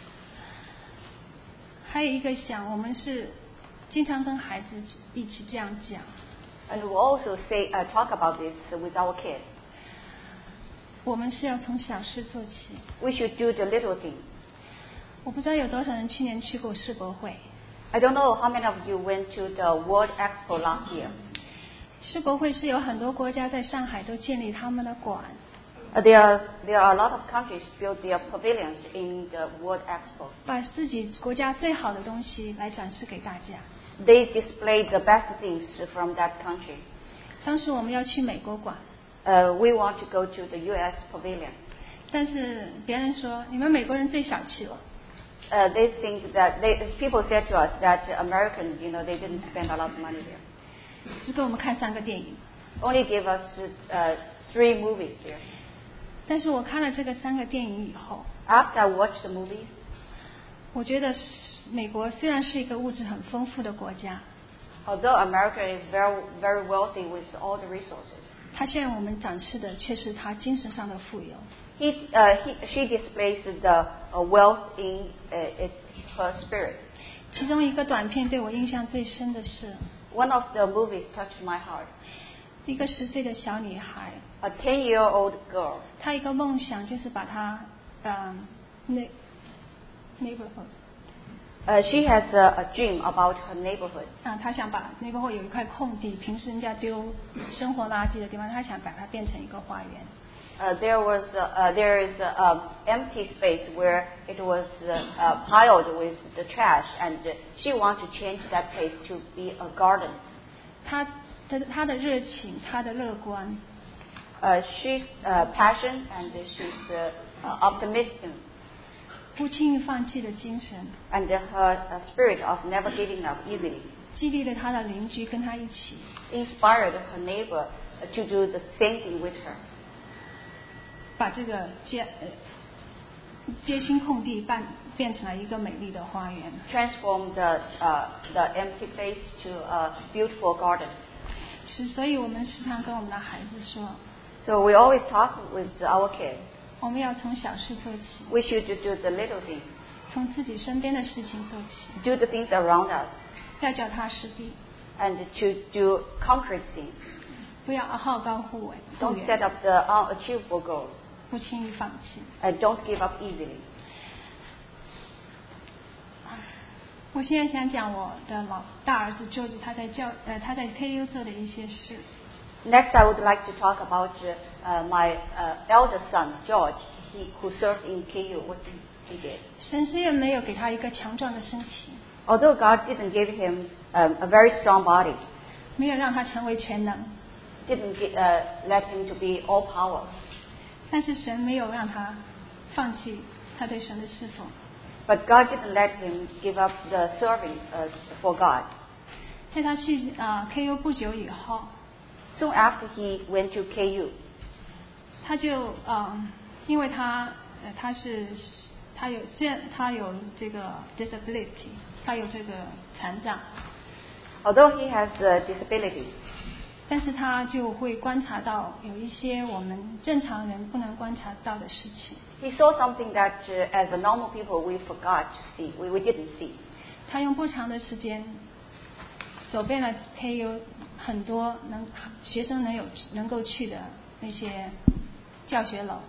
还有一个想，我们是经常跟孩子一起这样讲。 And we also talk about this with our kids. 我们是要从小事做起。 We should do the little things. 我不知道有多少人去年去过世博会。 I don't know how many of you went to the World Expo last year. 世博会是有很多国家在上海都建立他们的馆。 There are a lot of countries built their pavilions in the World Expo. 把自己国家最好的东西来展示给大家。 They display the best things from that country. 当时我们要去美国馆， We want to go to the U.S. pavilion. 但是别人说你们美国人最小气了。 They think that people said to us that Americans, they didn't spend a lot of money there. 只给我们看3个电影。 Only gave us 3 movies there. 但是我看了这个3个电影以后， After I watched the movies, 我觉得美国虽然是一个物质很丰富的国家， although America is very, very wealthy with all the resources, 它向我们展示的却是它精神上的富有。 she displays the wealth in her spirit. 其中一个短片对我印象最深的是， One of the movies touched my heart. 一个10岁的小女孩， A 10-year-old girl. 她一个梦想就是把她neighborhood She has a dream about her neighborhood. 她想把neighborhood有一块空地，平时人家丢生活垃圾的地方，她想把它变成一个花园。 There is empty space where it was piled with the trash, and she wants to change that place to be a garden. 她的热情，她的乐观， She's passionate and she's optimistic, 不轻易放弃的精神， and her spirit of never giving up easily 激励了她的邻居跟她一起， inspired her neighbor to do the same thing with her. 把这个街心空地变成了一个美丽的花园。 Transform the empty place to a beautiful garden. 所以我们时常跟我们的孩子说， So we always talk with our kids. 我们要从小事做起， We should do the little things, 从自己身边的事情做起， do the things around us, 要脚踏实地， and to do concrete things. 不要好高骛 Don't 远， set up the unachievable goals, 不轻易放弃。 and don't give up easily. 我现在想讲我的大儿子 George， 他在 KU 做的一些事。 Next, I would like to talk about my eldest son, George, who served in KU. What he did. 神虽然没有给他一个强壮的身体， Although God didn't give him a very strong body, 没有让他成为全能， didn't let him to be all power, 但是神没有让他放弃他对神的侍奉。 but God didn't let him give up the serving for God. 在他去KU 不久以后， Soon after he went to KU, 他就因为他有这个 disability， 他有这个残障， although he has a disability, 但是他就会观察到有一些我们正常人不能观察到的事情。 he saw something that as a normal people we forgot to see, we didn't see. 他用不长的时间走遍了 KU 很多学生能够去的那些教学楼。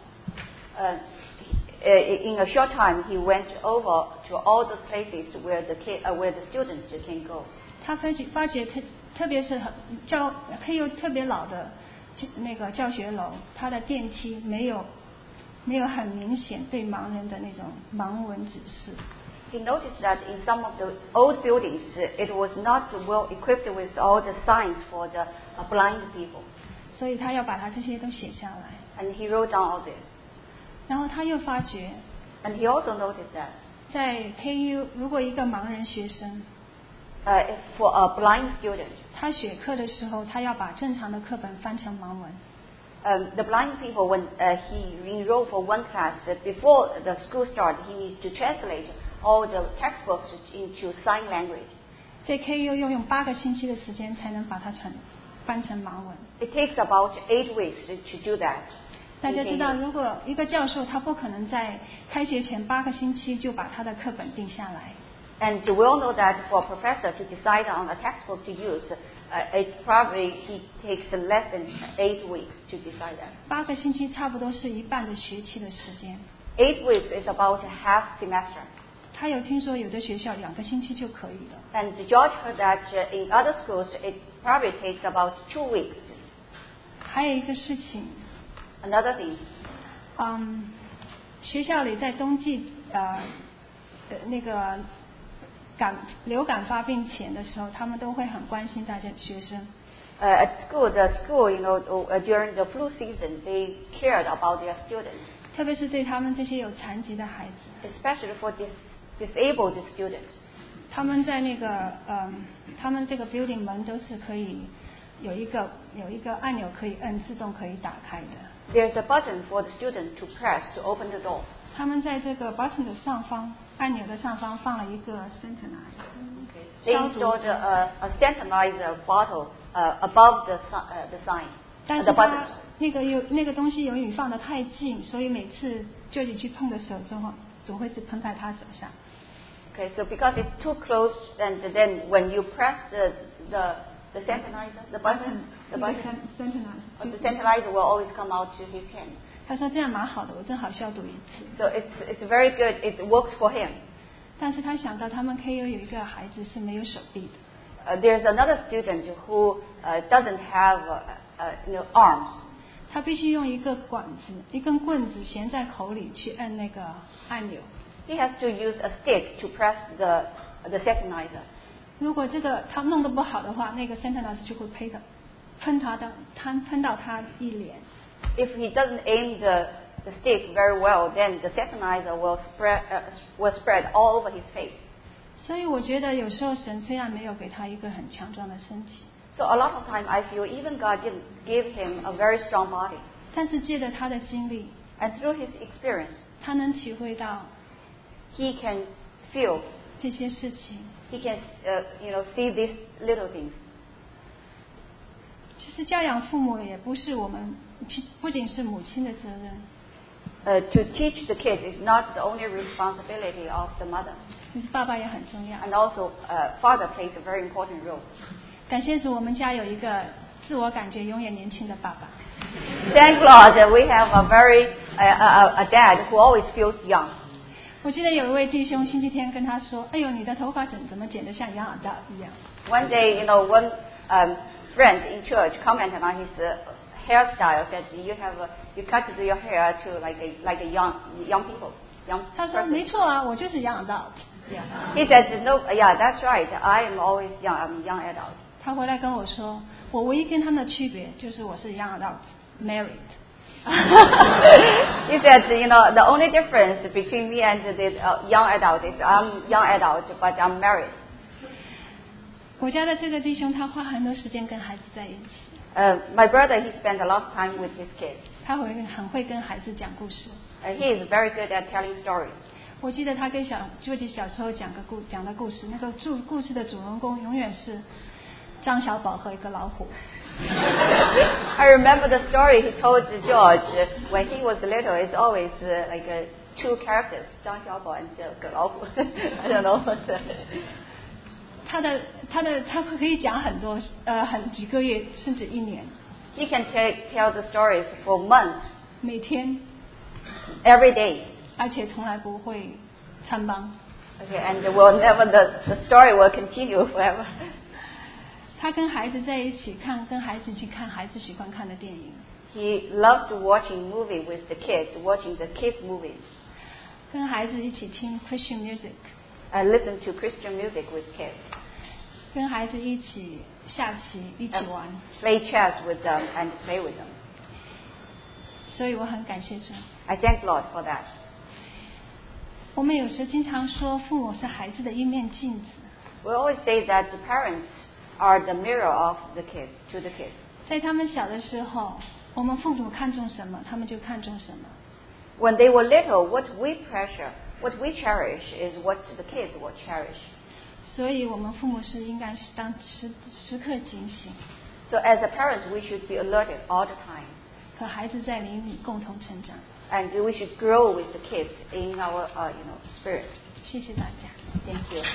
In a short time, he went over to all the places where the students can go. 他发觉特别是KU 特别老的那个教学楼，它的电梯没有很明显对盲人的那种盲文指示。 He noticed that in some of the old buildings, it was not well equipped with all the signs for the blind people. 所以他要把他这些都写下来。 And he wrote down all this. 然后他又发觉， And he also noticed that 在 KU 如果一个盲人学生， if for a blind student, 他选课的时候，他要把正常的课本翻成盲文。 the blind people, when he enrolled for one class, before the school started, he needs to translate all the textbooks into sign language. 在 KU 要用8个星期的时间才能把它翻成盲文。 It takes about 8 weeks to do that. 大家知道，如果一个教授他不可能在开学前8个星期就把他的课本定下来。 And we all know that for a professor to decide on a textbook to use, he takes less than 8 weeks to decide that. 8个星期差不多是一半的学期的时间。 8 weeks is about half semester. 他有听说有的学校2个星期就可以了。 And George heard that in other schools it probably takes about 2 weeks. 还有一个事情， Another thing, 学校里在冬季那个流感发病前的时候，他们都会很关心大家学生。 at school, during the flu season, they cared about their students, 特别是对他们这些有残疾的孩子， especially for disabled students. 他们在那个他们这个 building 门都是可以有一个按钮可以摁，自动可以打开的。 There's a button for the student to press to open the door. 他们在这个 button 的上方，按钮的上方放了一个 Centenize。 They installed a Centenizer bottle above the sign, 但 the 是它 button. 那个东西由于放得太近，所以每次舅舅去碰的时候，总会是碰在他手上。 Okay, so because it's too close, and then when you press the Centenizer, the button, the Centenizer will always come out to his hand. 他说这样蛮好的，我正好消毒一次。 So it's very good. It works for him. 但是他想到他们 KU 有一个孩子是没有手臂的， There's another student who doesn't have arms. 他必须用一根棍子衔在口里去摁那个按钮。 He has to use a stick to press the Centenizer. 如果这个他弄得不好的话，那个 Centenize 就会喷到他一脸。 If he doesn't aim the stick very well, then the Centenizer will spread all over his face. 所以我觉得有时候神虽然没有给他一个很强壮的身体， So a lot of time I feel even God didn't give him a very strong body. 但是借着他的经历， And through his experience, 他能体会到 he can feel, 这些事情。 he can see these little things. 其实教养父母也不是不仅是母亲的责任， To teach the kids is not the only responsibility of the mother. 其实爸爸也很重要。 And also, father plays a very important role. 感谢主，我们家有一个自我感觉永远年轻的爸爸。 Thank God that we have a dad who always feels young. 我记得有一位弟兄星期天跟他说：“哎呦，你的头发怎么剪得像杨尔道一样？” One day, one friend in church commented on his hairstyle. Said you cut your hair to like a young people. 他说：“没错啊，我就是杨尔道。” He said, "No, yeah, that's right. I am always young. I'm a young adult." 他回来跟我说，我唯一跟他们的区别就是我是 young adult married。 He said, the only difference between me and the young adult is I'm young adult, but I'm married. 我家的这个弟兄他花很多时间跟孩子在一起， My brother, he spends a lot of time with his kids. 他很会跟孩子讲故事。 He is very good at telling stories. 我记得他跟舅舅小时候讲的故事，那个故事的主人公永远是张小宝和一个老虎。 I remember the story he told to George when he was little. It's always like two characters, 张小宝 and 个老虎。I don't know what. 他可以讲很多几个月甚至1年。 He can tell the stories for months, 每天 every day. 而且从来不会参帮。 Okay, and the story will continue forever. 他跟孩子在一起跟孩子去看孩子喜欢看的电影。 He loves watching movie with the kids, watching the kids movies. 跟孩子一起听 Christian music。 And listen to Christian music with kids. 跟孩子一起下棋，一起玩。 Play chess with them and play with them. 所以我很感谢主。 I thank Lord for that. 我们有时经常说，父母是孩子的一面镜子。 We always say that the parents are the mirror of the kids, to the kids. 在他们小的时候，我们父母看重什么，他们就看重什么。 When they were little, what we cherish is what the kids will cherish. 所以我们父母是应该是时刻警醒， So as a parent, we should be alerted all the time. 和孩子在灵里共同成长。 And we should grow with the kids in our, spirit. 谢谢大家。 Thank you.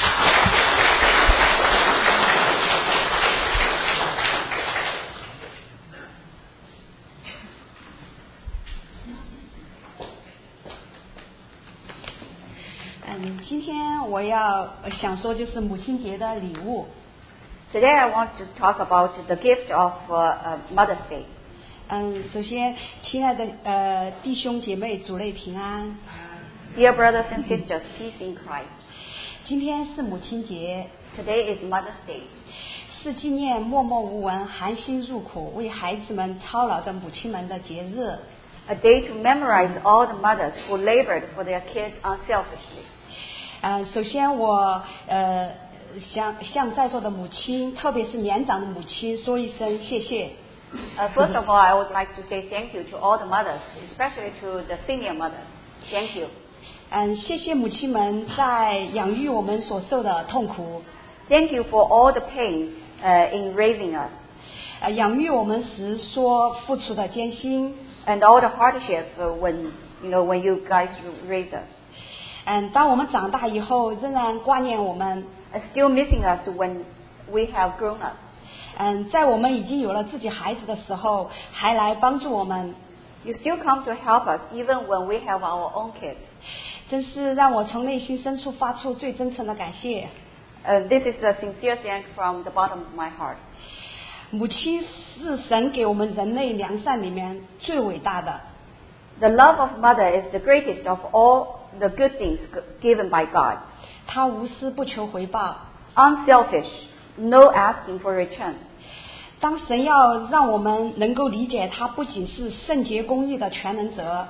今天我想说就是母亲节的礼物。 Today I want to talk about the gift of Mother's Day. 首先，亲爱的弟兄姐妹，主内平安。 Dear brothers and sisters, peace in Christ. 今天是母亲节， Today is Mother's Day. 是纪念默默无闻、含辛茹苦为孩子们操劳的母亲们的节日。 A day to memorize all the mothers who labored for their kids unselfishly. 首先我想向在座的母亲，特别是年长的母亲说一声谢谢。 First of all, I would like to say thank you to all the mothers, especially to the senior mothers. Thank you. 谢谢母亲们在养育我们所受的痛苦。 Thank you for all the pain in raising us. 养育我们时所付出的艰辛。 And all the hardship when you guys raise us. 当我们长大以后，仍然挂念我们。 Still missing us when we have grown up. 在我们已经有了自己孩子的时候，还来帮助我们。 You still come to help us even when we have our own kids. 真是让我从内心深处发出最真诚的感谢。 This is a sincere thanks from the bottom of my heart. 母亲是神给我们人类良善里面最伟大的。 The love of mother is the greatest of all the good things given by God. 她无私不求回报。 Unselfish, no asking for return. 当神要让我们能够理解他不仅是圣洁公义的全能者，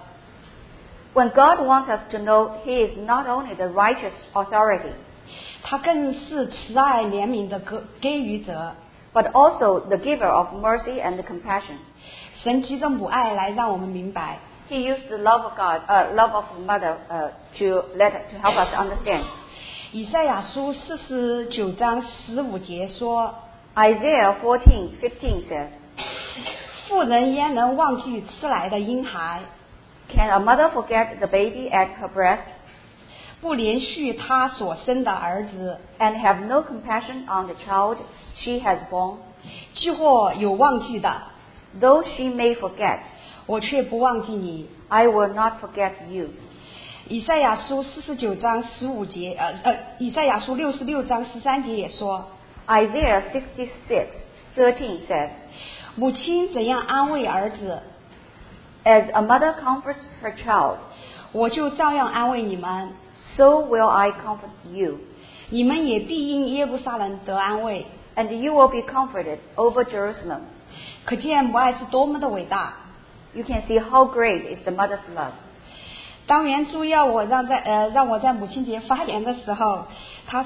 When God wants us to know He is not only the righteous authority, 他更是慈爱怜悯的给予者。 but also the giver of mercy and compassion. 神藉着母爱来让我们明白， He used the love of God, love of mother, to help us understand. 以赛亚书49章15节说， Isaiah 14:15 says, 妇人焉能忘记吃奶的婴孩， Can a mother forget the baby at her breast 不连续她所生的儿子？ and have no compassion on the child she has born? 既或有忘记的， Though she may forget, 我却不忘记你。 I will not forget you. 以赛亚书49章15节，以赛亚书66章13节也说， Isaiah 66:13 says, 母亲怎样安慰儿子， As a mother comforts her child, 我就照样安慰你们， so will I comfort you. 你们也必因耶路撒冷得安慰。 And you will be comforted over Jerusalem. 可见母爱是多么的伟大。 You can see how great is the mother's love. 当原主要我让我在母亲节发言的时候，他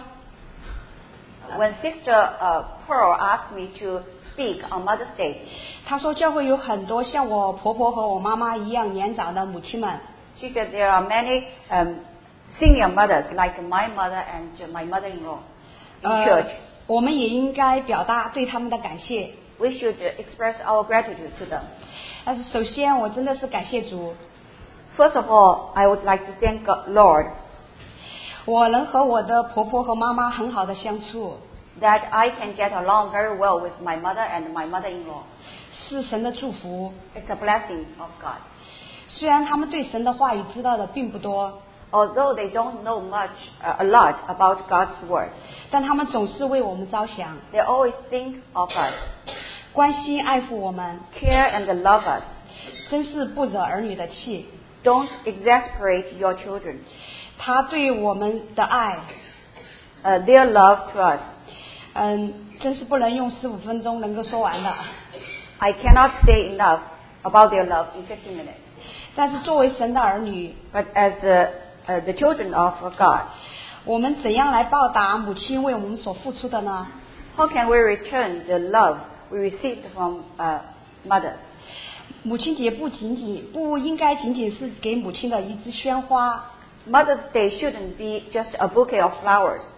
When Sister Pearl asked me to speak on Mother's Day, 他说教会有很多像我婆婆和我妈妈一样年长的母亲们， she said there are many senior mothers like my mother and my mother-in-law in church. 我们也应该表达对他们的感谢。 We should express our gratitude to them. 但是首先我真的是感谢主， First of all, I would like to thank God, Lord, 我能和我的婆婆和妈妈很好的相处， that I can get along very well with my mother and my mother-in-law. 是神的祝福。 It's a blessing of God. 虽然他们对神的话语知道的并不多， Although they don't know a lot about God's word, 但他们总是为我们着想， they always think of us, 关心爱护我们， care and love us. 真是不惹儿女的气。 Don't exasperate your children. 他对我们的爱， Their love to us. 真是不能用15分钟能够说完的。 I cannot say enough about their love in 15 minutes. 但是作为神的儿女， But as the children of God, 我们怎样来报答母亲为我们所付出的呢？ how can we return the love we received from mothers? 母亲节不应该仅仅是给母亲的一支鲜花， Mother's Day shouldn't be just a bouquet of flowers.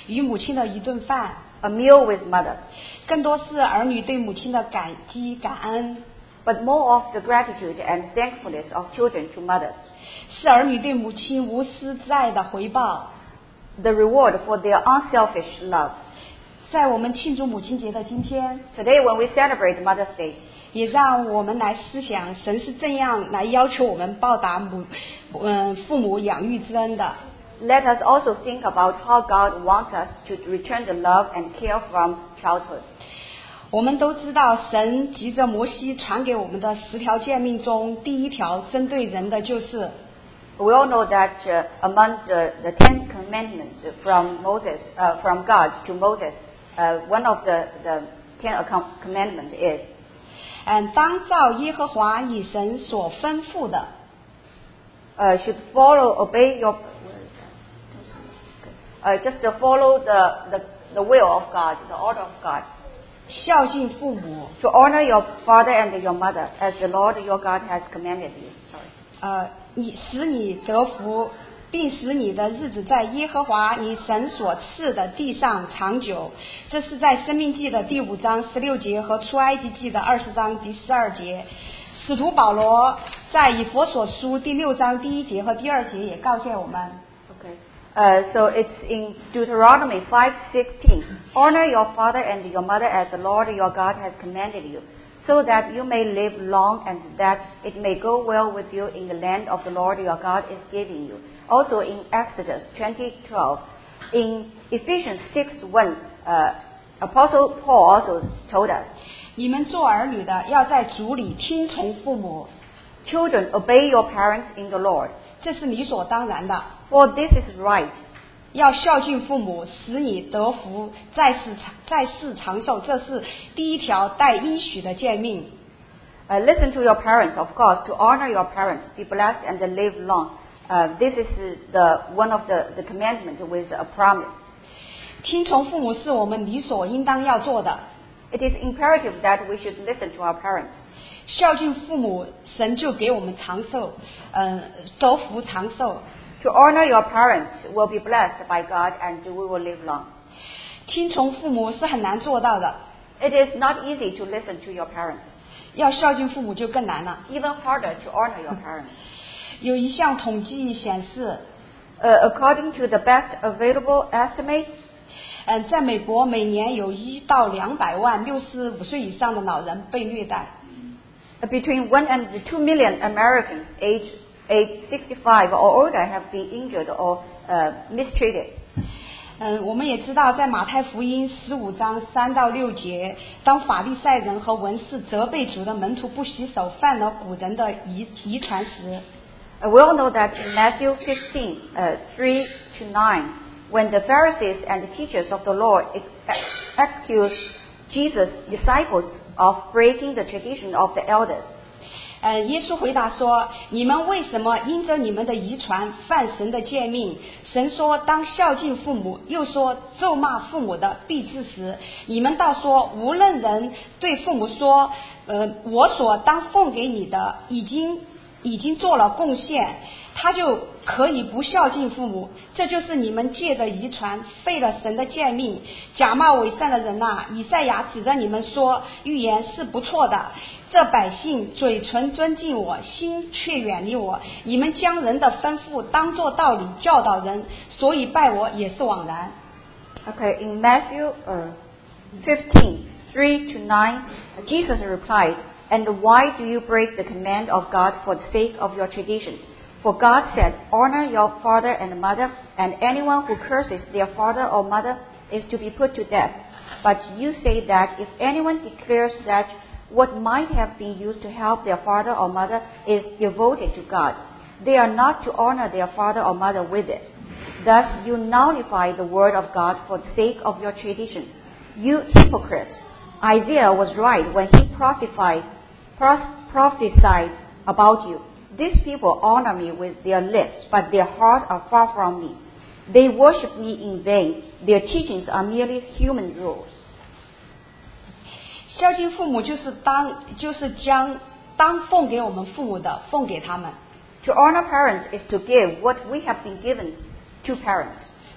与母亲的一顿饭， a meal with mother. 更多是儿女对母亲的感激感恩， But more of the gratitude and thankfulness of children to mothers. 是儿女对母亲无私之爱的回报。 The reward for their unselfish love. 在我们庆祝母亲节的今天， Today when we celebrate Mother's Day, 也让我们来思想神是怎样来要求我们报答父母养育之恩的。 let us also think about how God wants us to return the love and care from childhood. 我们都知道，神藉着摩西传给我们的10条诫命中，第一条针对人的就是 We all know that among the 10 commandments from God to Moses, one of the 10 commandments is 当照耶和华你神所吩咐的， should obey your just to follow the will of God, the order of God. 孝敬父母， To honor your father and your mother as the Lord your God has commanded you. Sorry. 使你得福，并使你的日子在耶和华你神所赐的地上长久。这是在申命记的第5章16节和出埃及记的20章第12节。使徒保罗在以弗所书第6章第1节和第2节也告诫我们。 Okay. So it's in Deuteronomy 5:16. Honor your father and your mother as the Lord your God has commanded you, so that you may live long and that it may go well with you in the land of the Lord your God is giving you. Also in Exodus 20:12. In Ephesians 6:1, Apostle Paul also told us, 你们做儿女的要在主里听从父母， Children, obey your parents in the Lord, 这是理所当然的。 for this is right. 要孝敬父母，使你得福，在世长寿，这是第一条带应许的诫命。 Listen to your parents, of course, to honor your parents, be blessed and live long. This is one of the commandments with a promise. 听从父母是我们理所应当要做的。 It is imperative that we should listen to our parents. 孝敬父母，神就给我们长寿，得福长寿。 To honor your parents will be blessed by God and we will live long. 听从父母是很难做到的， It is not easy to listen to your parents. 要孝敬父母就更难了。 Even harder to honor your parents. 有一项统计显示， According to the best available estimate, 在美国每年有1到200万65岁以上的老人被虐待。 between 1 and 2 million Americans aged 65 or older have been injured or mistreated. 我们也知道，在马太福音15章3到6节，当法利赛人和文士责备主的门徒不洗手，犯了古人的遗传时， We all know that in Matthew 15:3-9, when the Pharisees and the teachers of the law accused Jesus' disciples of breaking the tradition of the elders, 耶稣回答说：“你们为什么因着你们的遗传犯神的诫命？神说当孝敬父母，又说咒骂父母的必致死。你们倒说，无论人对父母说，我所当奉给你的已经做了贡献，他就可以不孝敬父母。这就是你们借着遗传废了神的诫命，假冒伪善的人呐！以赛亚指着你们说，预言是不错的。这百姓嘴唇尊敬我，心却远离我。你们将人的吩咐当作道理教导人，所以拜我也是枉然。” Okay, in Matthew 15:3-9, Jesus replied, "And why do you break the command of God for the sake of your tradition? For God said, honor your father and mother, and anyone who curses their father or mother is to be put to death. But you say that if anyone declares that what might have been used to help their father or mother is devoted to God, they are not to honor their father or mother with it. Thus you nullify the word of God for the sake of your tradition. You hypocrites! Isaiah was right when he prophesied about you. These people honor me with their lips, but their hearts are far from me. They worship me in vain. Their teachings are merely human rules." 孝敬父母就是将奉给我们父母的奉给他们。 To honor parents is to give what we have been given to parents.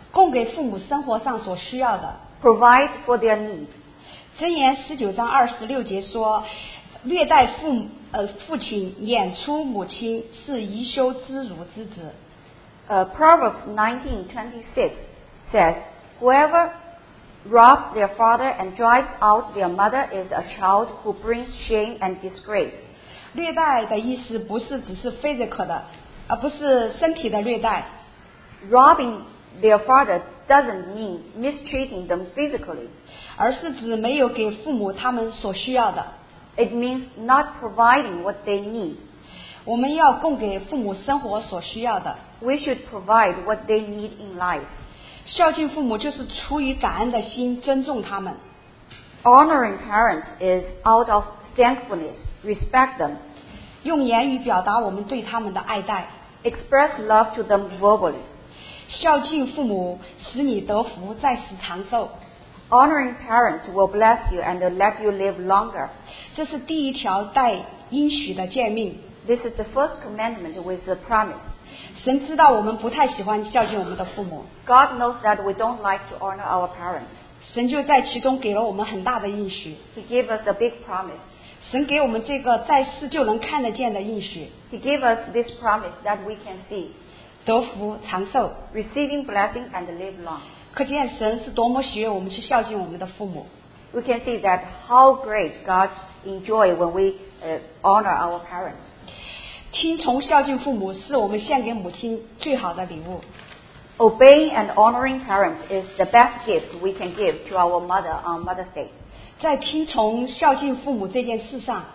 供给父母生活上所需要的。 provide for their needs. 箴言19章26节说，虐待父亲撵出母亲是贻羞之辱之子。 Proverbs 19:26 says, "Whoever robs their father and drives out their mother is a child who brings shame and disgrace." 虐待的意思不是只是 physical 的，而不是身体的虐待。 Robbing their father doesn't mean mistreating them physically. 而是指没有给父母他们所需要的。 It means not providing what they need. 我们要供给父母生活所需要的。 We should provide what they need in life. 孝敬父母就是出于感恩的心尊重他们。 Honoring parents is out of thankfulness. Respect them. 用言语表达我们对他们的爱戴。 Express love to them verbally. 孝敬父母使你得福，在世长寿。 Honoring parents will bless you and let you live longer. 这是第一条带应许的诫命。 This is the first commandment with a promise. 神知道我们不太喜欢孝敬我们的父母， God knows that we don't like to honor our parents. 神就在其中给了我们很大的应许。 He gave us a big promise. 神给我们这个在世就能看得见的应许， He gave us this promise that we can see. 得福长寿。 Receiving blessing and live long. 可见神是多么喜悦我们去孝敬我们的父母。 We can see that how great God enjoy when we honor our parents. 听从孝敬父母是我们献给母亲最好的礼物。 Obeying and honoring parents is the best gift we can give to our mother on Mother's Day. 在听从孝敬父母这件事上，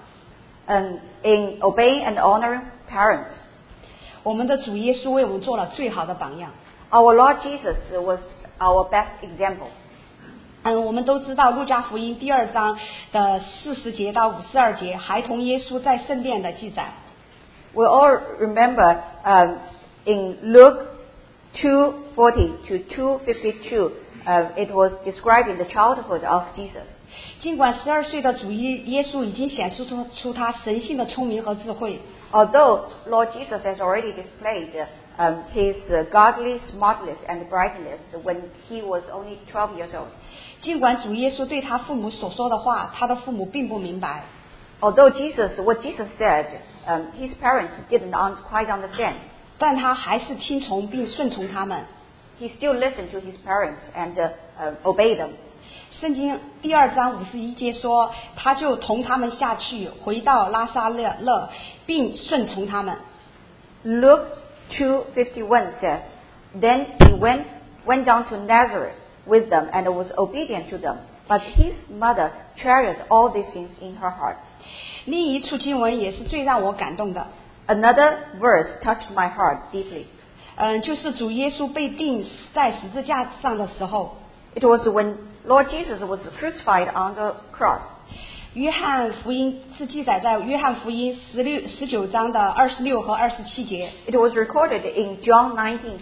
In obeying and honoring parents, 我们的主耶稣为我们做了最好的榜样。 our Lord Jesus was our best example. 我们都知道路加福音第2章的40节到52节，孩童耶稣在圣殿的记载。 We all remember in Luke 2:40 to 2:52, it was describing the childhood of Jesus. 尽管12岁的主耶稣已经显示出他神性的聪明和智慧， Although Lord Jesus has already displayed his godly smartness and brightness when he was only 12 years old. 尽管主耶稣对他父母所说的话，他的父母并不明白， Although what Jesus said, his parents didn't quite understand. 但他还是听从并顺从他们。 He still listened to his parents and obeyed them. 圣经第2章51节说，他就同他们下去，回到拉撒勒，并顺从他们。 Luke 2:51 says, "Then he went down to Nazareth with them and was obedient to them. But his mother treasured all these things in her heart." 另一处经文也是最让我感动的， Another verse touched my heart deeply. 就是主耶稣被钉在十字架上的时候， It was when Lord Jesus was crucified on the cross. 约翰福音是记载在约翰福音19章的26和27节。 It was recorded in John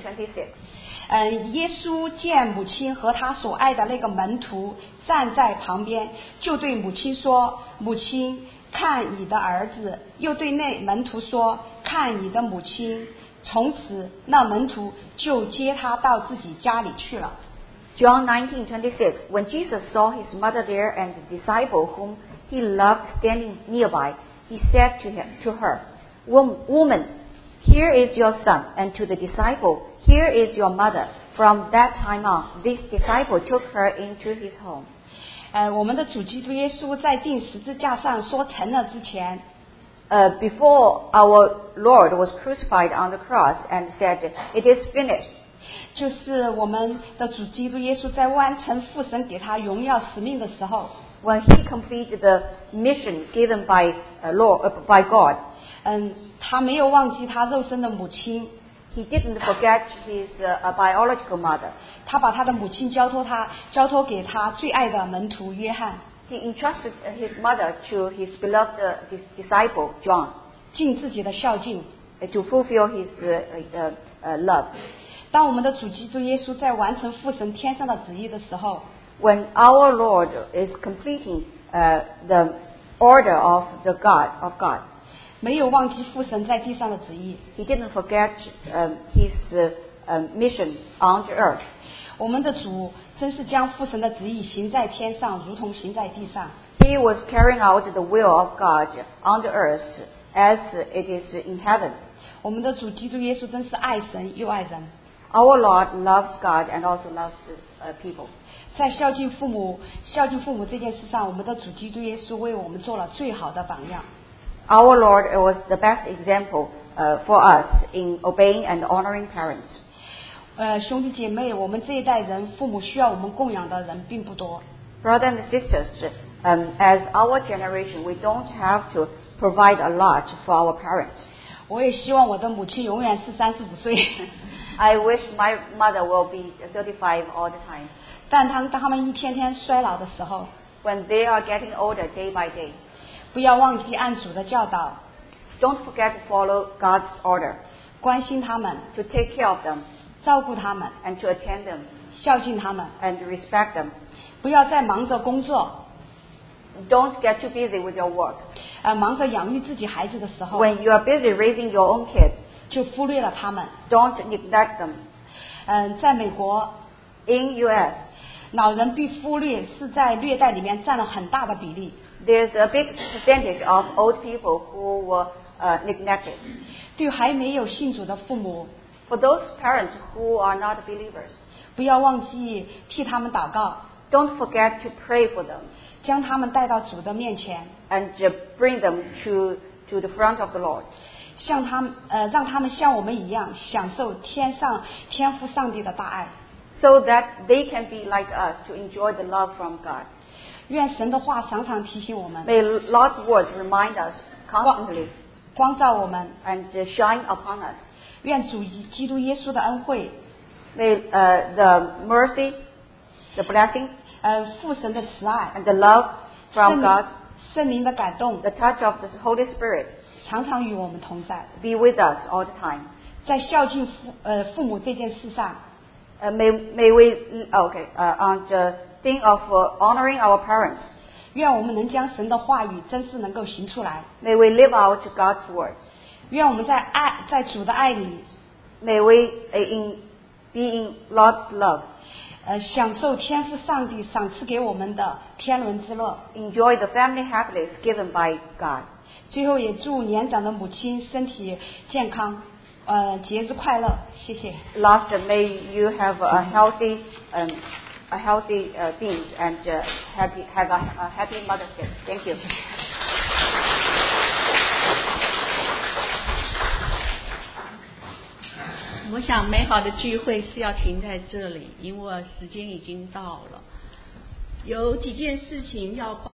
19:26. 耶稣见母亲和他所爱的那个门徒站在旁边，就对母亲说：“母亲，看你的儿子。”又对那门徒说：“看你的母亲。”从此，那门徒就接他到自己家里去了。 John 19:26. When Jesus saw his mother there and the disciple whom he loved standing nearby, he said to her, "Woman, here is your son," and to the disciple, "Here is your mother." From that time on, this disciple took her into his home. 我们的主基督耶稣在钉十字架上说成了之前， Before our Lord was crucified on the cross and said, "It is finished." 就是我们的主基督耶稣在完成父神给他荣耀使命的时候， When he completed the mission given by God, 他没有忘记他肉身的母亲， he didn't forget his biological mother. 他把他的母亲交托给他最爱的门徒约翰， He entrusted his mother to his beloved disciple John 尽自己的孝敬。 to fulfill his love. 当我们的主基督耶稣在完成父神天上的旨意的时候， When our Lord is completing the order of God, 没有忘记父神在地上的旨意， he didn't forget his mission on the earth. 我们的主真是将父神的旨意行在天上，如同行在地上。 He was carrying out the will of God on the earth as it is in heaven. 我们的主基督耶稣真是爱神又爱人。 Our Lord loves God and also loves people. 在孝敬父母这件事上，我们的主基督耶稣为我们做了最好的榜样。 Our Lord was the best example for us in obeying and honoring parents. 兄弟姐妹，我们这一代人，父母需要我们供养的人并不多。 Brothers and sisters, as our generation, we don't have to provide a lot for our parents. 我也希望我的母亲永远是35岁。 I wish my mother will be 35 all the time. 但当他们一天天衰老的时候， When they are getting older day by day, 不要忘记按主的教导， don't forget to follow God's order, 关心他们， to take care of them 照顾他们， and to attend them 孝敬他们。 and to respect them. 不要再忙着工作， Don't get too busy with your work. 忙着养育自己孩子的时候， When you are busy raising your own kids, 就忽略了他们。 don't neglect them. 在美国， In US, 老人被忽略是在虐待里面占了很大的比例。 there's a big percentage of old people who were neglected. 对还没有信主的父母， For those parents who are not believers, 不要忘记替他们祷告， don't forget to pray for them 将他们带到主的面前， and bring them to the front of the Lord, 让他们像我们一样享受天父上帝的大爱。 so that they can be like us to enjoy the love from God. 愿神的话常常提醒我们， May Lord's words remind us constantly 光照我们。 and shine upon us. 愿主基督耶稣的恩惠， May the mercy, the blessing, 父神的慈爱， and the love from God, 圣灵的感动， the touch of the Holy Spirit 常常与我们同在。 be with us all the time. 在孝敬父母这件事上， May we, on the thing of honoring our parents, 愿我们能将神的话语真是能够行出来。 may we live out God's word. 愿我们在主的爱里， May we be in Lord's love, 享受天父上帝赏赐给我们的天伦之乐。 enjoy the family happiness given by God. 最后也祝年长的母亲身体健康，节日快乐，谢谢。 Last, may you have a healthy being and have a happy Mother's Day. Thank you. 我想美好的聚会是要停在这里，因为时间已经到了，有几件事情要